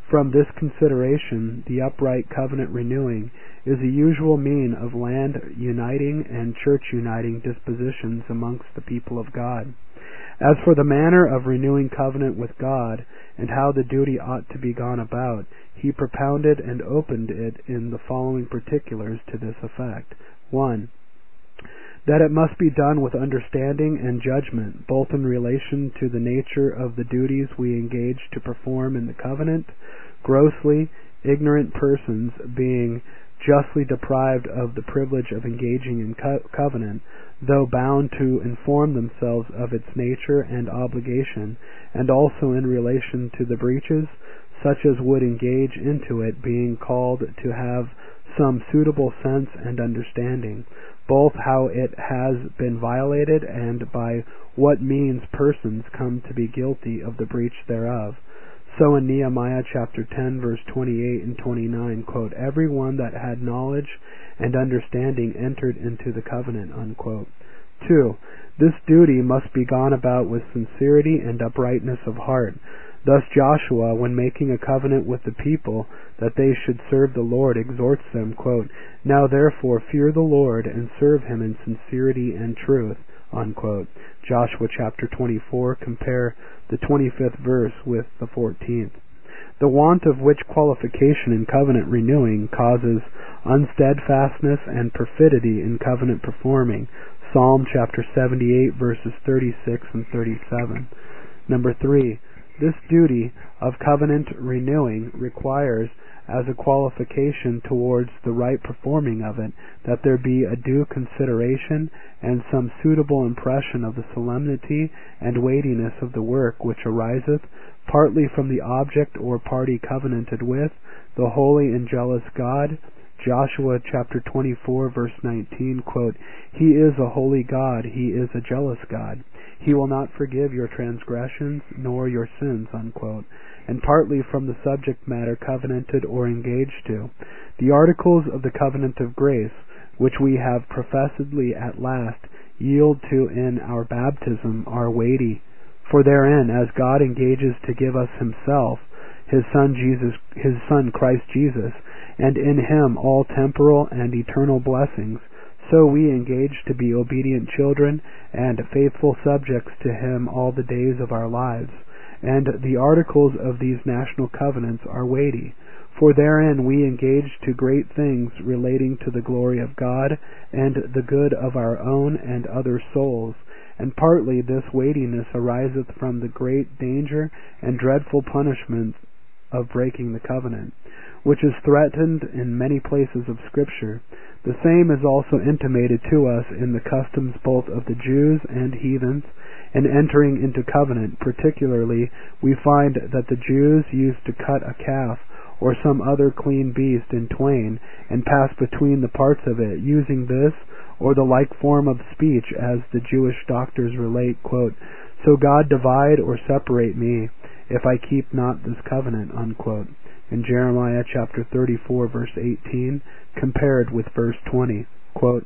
From this consideration, the upright covenant renewing is a usual mean of land uniting and church uniting dispositions amongst the people of God. As for the manner of renewing covenant with God, and how the duty ought to be gone about, he propounded and opened it in the following particulars to this effect. one. That it must be done with understanding and judgment, both in relation to the nature of the duties we engage to perform in the covenant, grossly ignorant persons being justly deprived of the privilege of engaging in co- covenant, though bound to inform themselves of its nature and obligation, and also in relation to the breaches, such as would engage into it, being called to have some suitable sense and understanding, both how it has been violated and by what means persons come to be guilty of the breach thereof. So in Nehemiah chapter ten, verse twenty-eight and twenty-nine, quote, every one that had knowledge and understanding entered into the covenant, unquote. Two. This duty must be gone about with sincerity and uprightness of heart. Thus Joshua, when making a covenant with the people that they should serve the Lord, exhorts them, quote, now therefore fear the Lord and serve him in sincerity and truth, unquote. Joshua chapter twenty-four, compare the twenty-fifth verse with the fourteenth. The want of which qualification in covenant renewing causes unsteadfastness and perfidy in covenant performing. Psalm chapter seventy-eight, verses thirty-six and thirty-seven. Number three, this duty of covenant renewing requires, as a qualification towards the right performing of it, that there be a due consideration and some suitable impression of the solemnity and weightiness of the work which ariseth, partly from the object or party covenanted with, the holy and jealous God. Joshua chapter twenty-four, verse nineteen, quote, he is a holy God, he is a jealous God. He will not forgive your transgressions nor your sins, unquote. And partly from the subject matter covenanted or engaged to. The articles of the covenant of grace, which we have professedly at last yield to in our baptism, are weighty. For therein, as God engages to give us himself, his Son Jesus, his Son Christ Jesus, and in him all temporal and eternal blessings, so we engage to be obedient children and faithful subjects to him all the days of our lives. And the articles of these national covenants are weighty, for therein we engage to great things relating to the glory of God and the good of our own and other souls. And partly this weightiness ariseth from the great danger and dreadful punishment of breaking the covenant, which is threatened in many places of Scripture. The same is also intimated to us in the customs both of the Jews and heathens, in entering into covenant. Particularly, we find that the Jews used to cut a calf or some other clean beast in twain, and pass between the parts of it, using this or the like form of speech, as the Jewish doctors relate, quote, so God divide or separate me, if I keep not this covenant, unquote. In Jeremiah chapter thirty-four, verse eighteen, compared with verse twenty, quote,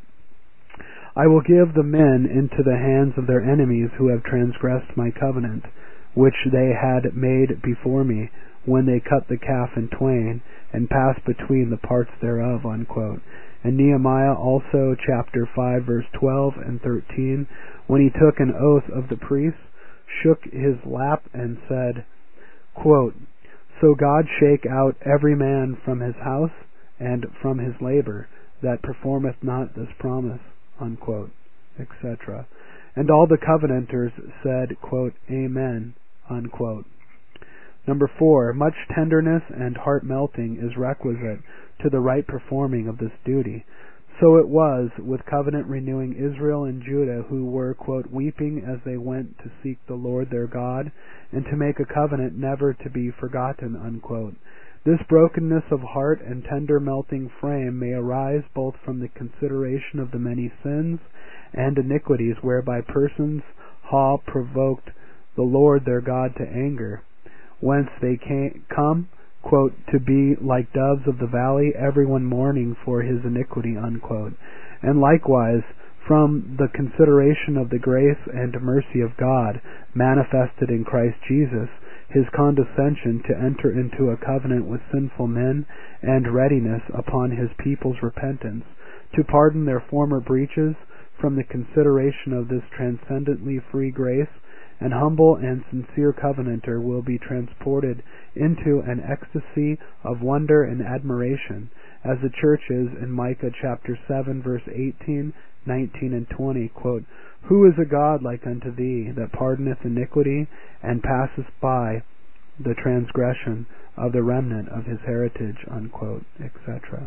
I will give the men into the hands of their enemies who have transgressed my covenant, which they had made before me, when they cut the calf in twain, and passed between the parts thereof, unquote. And Nehemiah also chapter five, verse twelve and thirteen, when he took an oath of the priests, shook his lap and said, quote, so God shake out every man from his house and from his labor that performeth not this promise, unquote, et cetera. And all the covenanters said, quote, amen, unquote. Number four, much tenderness and heart melting is requisite to the right performing of this duty. So it was with covenant renewing Israel and Judah, who were, quote, weeping as they went to seek the Lord their God, and to make a covenant never to be forgotten, unquote. This brokenness of heart and tender melting frame may arise both from the consideration of the many sins and iniquities whereby persons ha provoked the Lord their God to anger, whence they came, come, quote, to be like doves of the valley, everyone mourning for his iniquity, unquote. And likewise, from the consideration of the grace and mercy of God manifested in Christ Jesus, his condescension to enter into a covenant with sinful men, and readiness upon his people's repentance to pardon their former breaches, from the consideration of this transcendently free grace, an humble and sincere covenanter will be transported into an ecstasy of wonder and admiration, as the church is in Micah chapter seven, verse eighteen, nineteen, and twenty, quote, "Who is a God like unto thee, that pardoneth iniquity, and passeth by the transgression of the remnant of his heritage," unquote, et cetera.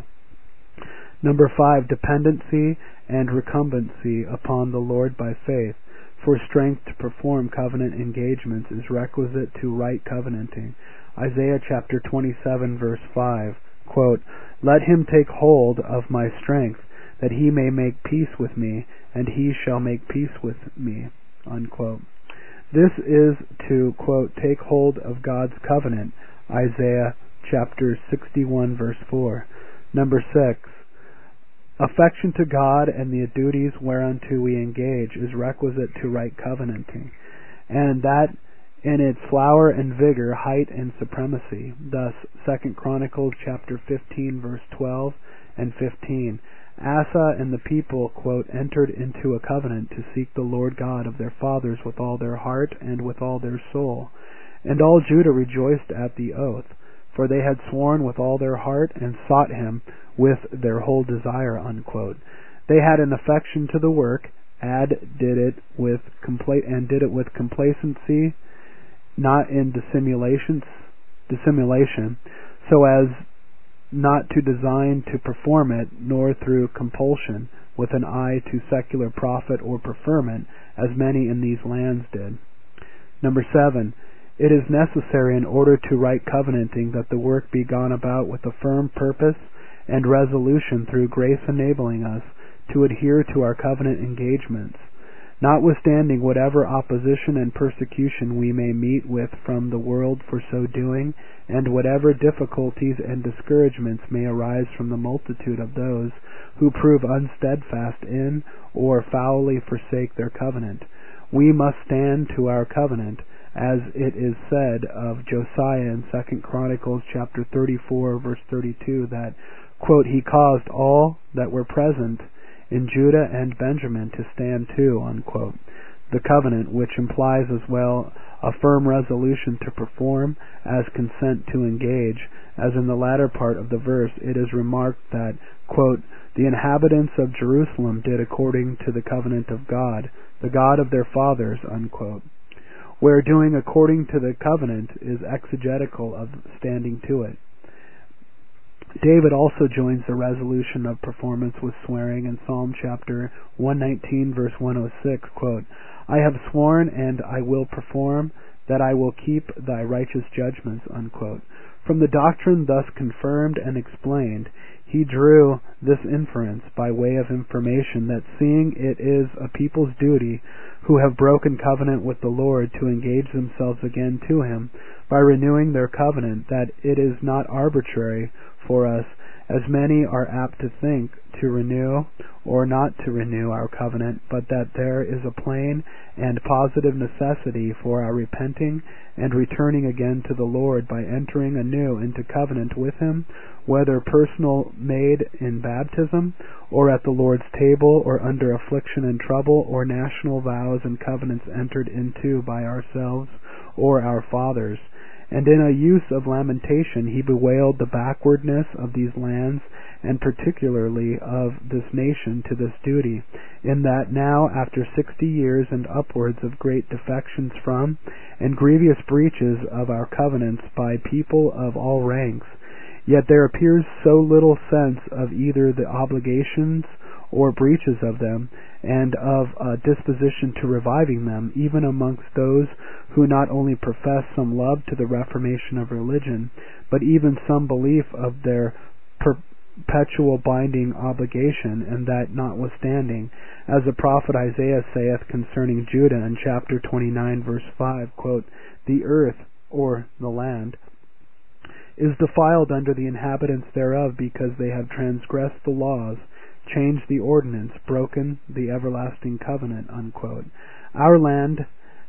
Number five, dependency and recumbency upon the Lord by faith. For strength to perform covenant engagements is requisite to right covenanting. Isaiah chapter twenty-seven, verse five, quote, "Let him take hold of my strength, that he may make peace with me, and he shall make peace with me," unquote. This is to, quote, take hold of God's covenant, Isaiah chapter sixty-one, verse four. Number six, affection to God and the duties whereunto we engage is requisite to right covenanting, and that in its flower and vigor, height and supremacy. Thus, Second Chronicles chapter fifteen, verse twelve and fifteen. Asa and the people, quote, entered into a covenant to seek the Lord God of their fathers with all their heart and with all their soul. And all Judah rejoiced at the oath, for they had sworn with all their heart and sought him with their whole desire, unquote. They had an affection to the work, and did it with compla- and did it with complacency, not in dissimulation, dissimulation, so as not to design to perform it, nor through compulsion, with an eye to secular profit or preferment, as many in these lands did. Number seven, it is necessary in order to right covenanting that the work be gone about with a firm purpose and resolution, through grace enabling us to adhere to our covenant engagements, notwithstanding whatever opposition and persecution we may meet with from the world for so doing, and whatever difficulties and discouragements may arise from the multitude of those who prove unsteadfast in or foully forsake their covenant. We must stand to our covenant, as it is said of Josiah in Second Chronicles chapter thirty-four, verse thirty-two, that, quote, he caused all that were present in Judah and Benjamin to stand too, unquote. The covenant, which implies as well a firm resolution to perform as consent to engage, as in the latter part of the verse it is remarked that, quote, the inhabitants of Jerusalem did according to the covenant of God, the God of their fathers, unquote. Where doing according to the covenant is exegetical of standing to it. David also joins the resolution of performance with swearing in Psalm chapter one nineteen, verse one oh six, quote, I have sworn and I will perform, that I will keep thy righteous judgments, unquote. From the doctrine thus confirmed and explained, he drew this inference by way of information that seeing it is a people's duty who have broken covenant with the Lord to engage themselves again to him by renewing their covenant, that it is not arbitrary for us, as many are apt to think, to renew or not to renew our covenant, but that there is a plain and positive necessity for our repenting and returning again to the Lord by entering anew into covenant with him, whether personal made in baptism, or at the Lord's table, or under affliction and trouble, or national vows and covenants entered into by ourselves or our fathers. And in a use of lamentation he bewailed the backwardness of these lands, and particularly of this nation to this duty, in that now, after sixty years and upwards of great defections from, and grievous breaches of our covenants by people of all ranks, yet there appears so little sense of either the obligations or breaches of them, and of a disposition to reviving them, even amongst those who not only profess some love to the reformation of religion, but even some belief of their perpetual binding obligation, and that notwithstanding, as the prophet Isaiah saith concerning Judah in chapter twenty-nine, verse five, quote, the earth, or the land, is defiled under the inhabitants thereof, because they have transgressed the laws, changed the ordinance, broken the everlasting covenant, unquote. Our land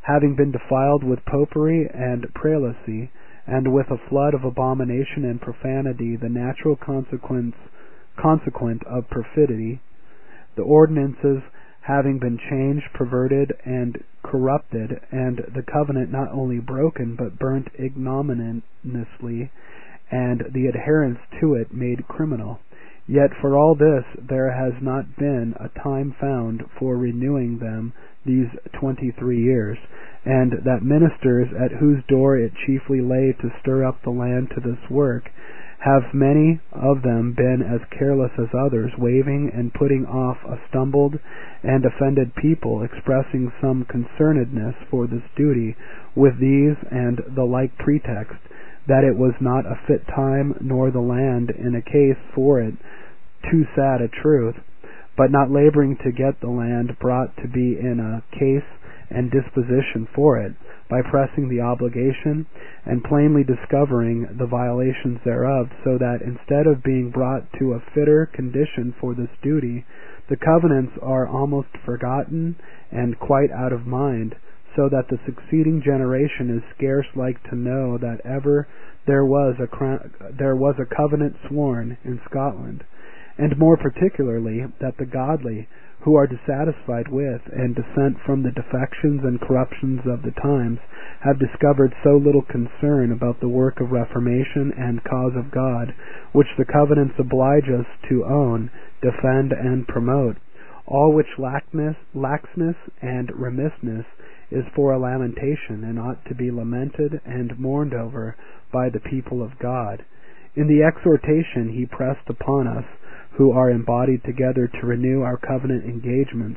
having been defiled with popery and prelacy, and with a flood of abomination and profanity, the natural consequence consequent of perfidy, the ordinances having been changed, perverted, and corrupted, and the covenant not only broken, but burnt ignominiously, and the adherence to it made criminal. Yet for all this there has not been a time found for renewing them these twenty-three years, and that ministers, at whose door it chiefly lay to stir up the land to this work, have many of them been as careless as others, waving and putting off a stumbled and offended people, expressing some concernedness for this duty with these and the like pretext, that it was not a fit time, nor the land in a case for it too sad a truth, but not laboring to get the land brought to be in a case and disposition for it, by pressing the obligation, and plainly discovering the violations thereof, so that instead of being brought to a fitter condition for this duty, the covenants are almost forgotten and quite out of mind, so that the succeeding generation is scarce like to know that ever there was a there was a covenant sworn in Scotland, and more particularly that the godly, who are dissatisfied with and dissent from the defections and corruptions of the times, have discovered so little concern about the work of reformation and cause of God, which the covenants oblige us to own, defend, and promote, all which lackness, laxness and remissness is for a lamentation, and ought to be lamented and mourned over by the people of God. In the exhortation he pressed upon us, who are embodied together, to renew our covenant engagements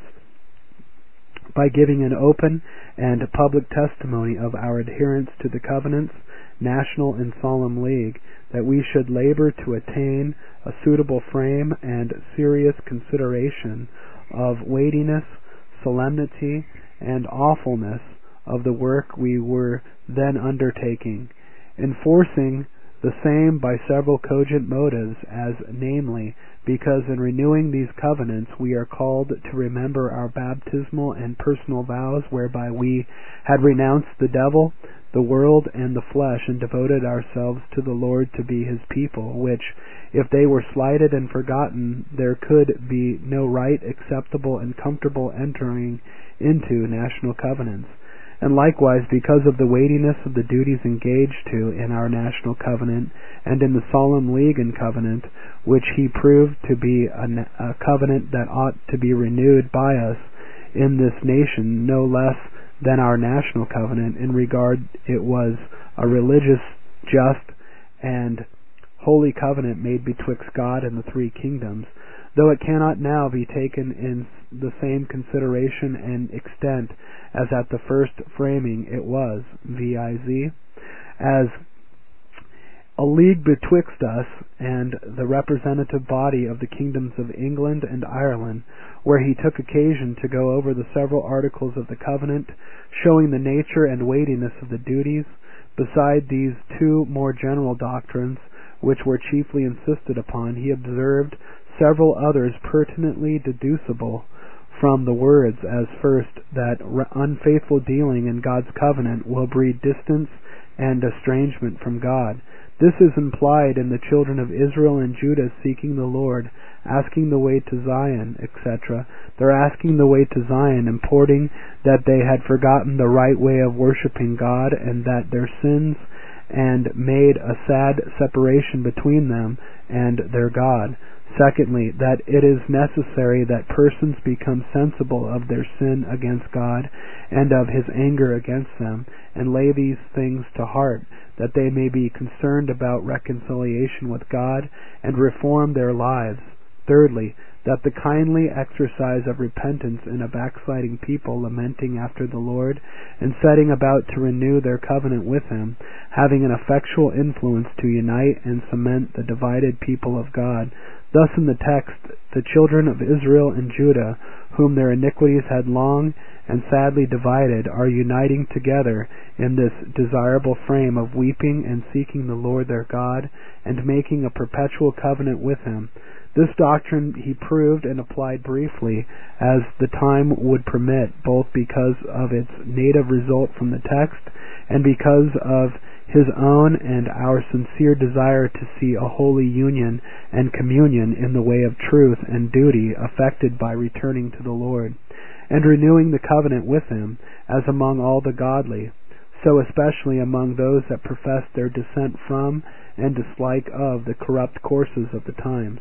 by giving an open and public testimony of our adherence to the covenants, national and solemn league, that we should labor to attain a suitable frame and serious consideration of weightiness, solemnity, and awfulness of the work we were then undertaking, enforcing the same by several cogent motives, as namely, because in renewing these covenants we are called to remember our baptismal and personal vows, whereby we had renounced the devil, the world, and the flesh, and devoted ourselves to the Lord to be his people, which, if they were slighted and forgotten, there could be no right, acceptable, and comfortable entering into national covenants. And likewise, because of the weightiness of the duties engaged to in our national covenant, and in the solemn league and covenant, which he proved to be a, a covenant that ought to be renewed by us in this nation no less than our national covenant, in regard it was a religious, just, and holy covenant made betwixt God and the three kingdoms, though it cannot now be taken in the same consideration and extent as at the first framing it was, viz., as a league betwixt us and the representative body of the kingdoms of England and Ireland, where he took occasion to go over the several articles of the covenant, showing the nature and weightiness of the duties. Beside these two more general doctrines, which were chiefly insisted upon, he observed several others pertinently deducible from the words, as first, that unfaithful dealing in God's covenant will breed distance and estrangement from God. This is implied in the children of Israel and Judah seeking the Lord, asking the way to Zion, et cetera. They're asking the way to Zion, importing that they had forgotten the right way of worshiping God, and that their sins and made a sad separation between them and their God. Secondly, that it is necessary that persons become sensible of their sin against God and of his anger against them, and lay these things to heart, that they may be concerned about reconciliation with God and reform their lives. Thirdly, that the kindly exercise of repentance in a backsliding people, lamenting after the Lord, and setting about to renew their covenant with him, having an effectual influence to unite and cement the divided people of God, Thus in the text, the children of Israel and Judah, whom their iniquities had long and sadly divided, are uniting together in this desirable frame of weeping and seeking the Lord their God, and making a perpetual covenant with Him. This doctrine he proved and applied briefly, as the time would permit, both because of its native result from the text, and because of his own and our sincere desire to see a holy union and communion in the way of truth and duty effected by returning to the Lord, and renewing the covenant with Him, as among all the godly, so especially among those that profess their descent from and dislike of the corrupt courses of the times.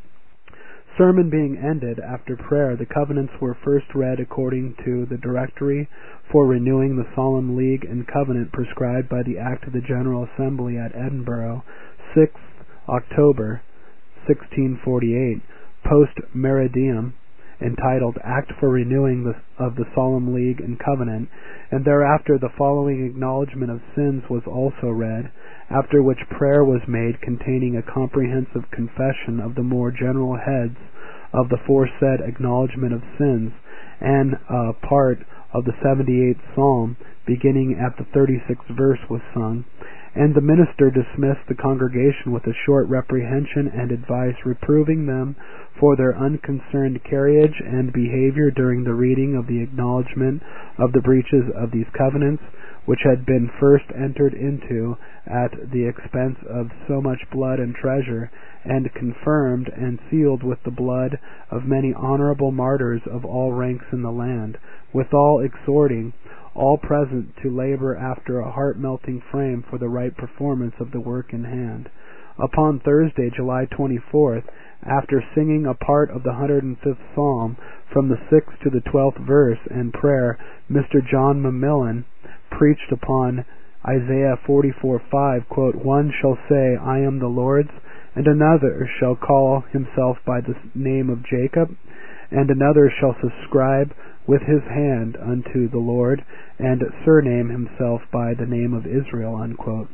Sermon being ended, after prayer, the covenants were first read according to the directory for renewing the solemn league and covenant prescribed by the Act of the General Assembly at Edinburgh, sixth October, sixteen forty-eight, post meridiem, entitled Act for Renewing the, of the Solemn League and Covenant, and thereafter the following acknowledgment of sins was also read, after which prayer was made containing a comprehensive confession of the more general heads of the foresaid acknowledgment of sins, and a part of the seventy-eighth Psalm, beginning at the thirty-sixth verse, was sung, and the minister dismissed the congregation with a short reprehension and advice, reproving them for their unconcerned carriage and behavior during the reading of the acknowledgment of the breaches of these covenants, which had been first entered into at the expense of so much blood and treasure, and confirmed and sealed with the blood of many honorable martyrs of all ranks in the land, withal exhorting all present to labor after a heart-melting frame for the right performance of the work in hand. Upon Thursday, July twenty-fourth, after singing a part of the one hundred fifth Psalm from the sixth to the twelfth verse and prayer, Mister John Mamillon preached upon Isaiah forty-four five, quote, "One shall say, I am the Lord's, and another shall call himself by the name of Jacob, and another shall subscribe with his hand unto the Lord, and surname himself by the name of Israel," unquote.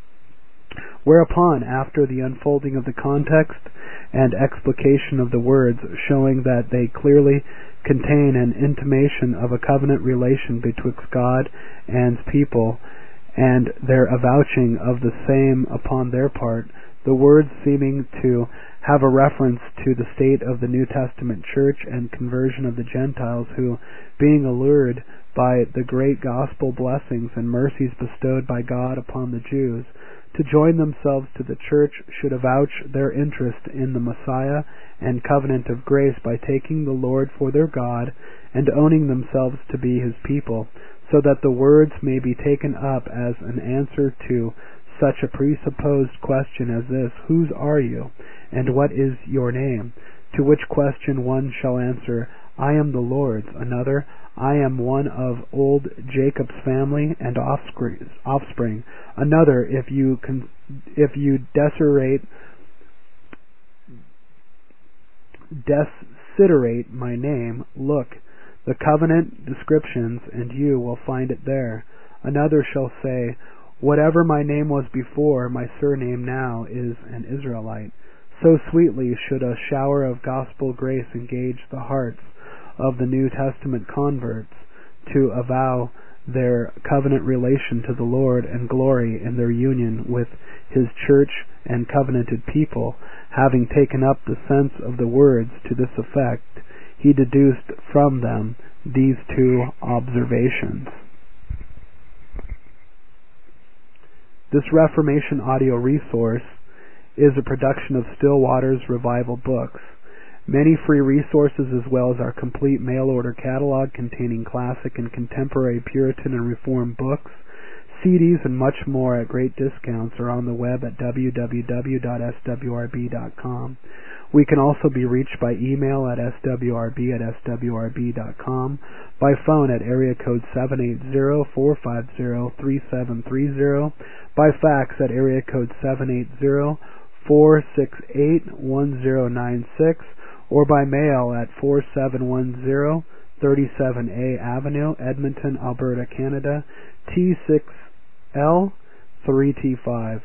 Whereupon, after the unfolding of the context and explication of the words, showing that they clearly contain an intimation of a covenant relation betwixt God and people, and their avouching of the same upon their part, the words seeming to have a reference to the state of the New Testament church and conversion of the Gentiles, who, being allured by the great gospel blessings and mercies bestowed by God upon the Jews, to join themselves to the church, should avouch their interest in the Messiah and covenant of grace by taking the Lord for their God and owning themselves to be His people, so that the words may be taken up as an answer to such a presupposed question as this: Whose are you, and what is your name? To which question one shall answer, I am the Lord's; another, I am one of old Jacob's family and offspring; another, if you con- if you desiderate desiderate my name, look, the covenant descriptions, and you will find it there. Another shall say, whatever my name was before, my surname now is an Israelite. So sweetly should a shower of gospel grace engage the hearts of the New Testament converts to avow their covenant relation to the Lord and glory in their union with His church and covenanted people. Having taken up the sense of the words to this effect, he deduced from them these two observations. This Reformation audio resource is a production of Still Waters Revival Books. Many free resources, as well as our complete mail-order catalog containing classic and contemporary Puritan and Reformed books, C Ds, and much more at great discounts, are on the web at w w w dot s w r b dot com. We can also be reached by email at s w r b at s w r b dot com, by phone at area code seven eight zero, four five zero, three seven three zero, by fax at area code seven eight zero, four six eight, one zero nine six, or by mail at four seven one zero, thirty-seven A Avenue, Edmonton, Alberta, Canada, T six L three T five.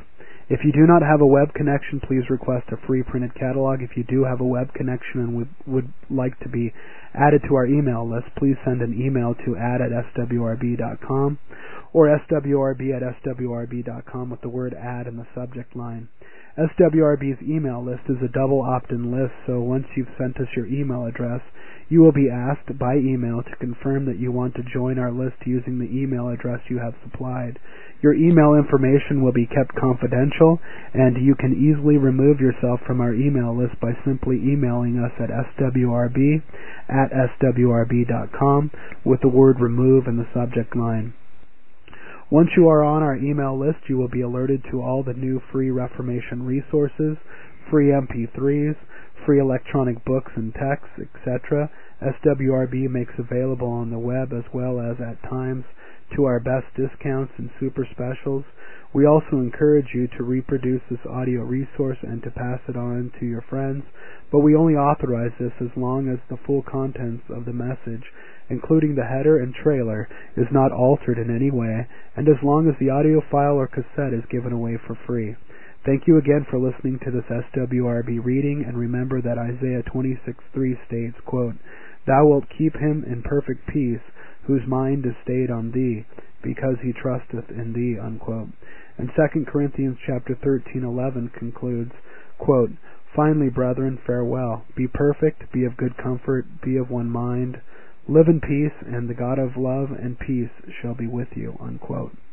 If you do not have a web connection, please request a free printed catalog. If you do have a web connection and would, would like to be added to our email list, please send an email to add at s w r b dot com or s w r b at s w r b dot com with the word add in the subject line. S W R B's email list is a double opt-in list, so once you've sent us your email address, you will be asked by email to confirm that you want to join our list using the email address you have supplied. Your email information will be kept confidential, and you can easily remove yourself from our email list by simply emailing us at s w r b at s w r b dot com with the word remove in the subject line. Once you are on our email list, you will be alerted to all the new free Reformation resources, free M P threes, free electronic books and texts, et cetera. S W R B makes available on the web as well as at times to our best discounts and super specials. We also encourage you to reproduce this audio resource and to pass it on to your friends, but we only authorize this as long as the full contents of the message, including the header and trailer, is not altered in any way, and as long as the audio file or cassette is given away for free. Thank you again for listening to this S W R B reading, and remember that Isaiah twenty-six three states, quote, "Thou wilt keep him in perfect peace, whose mind is stayed on thee, because he trusteth in thee," unquote. And Second Corinthians chapter thirteen eleven concludes, quote, "Finally, brethren, farewell. Be perfect, be of good comfort, be of one mind. Live in peace, and the God of love and peace shall be with you," unquote.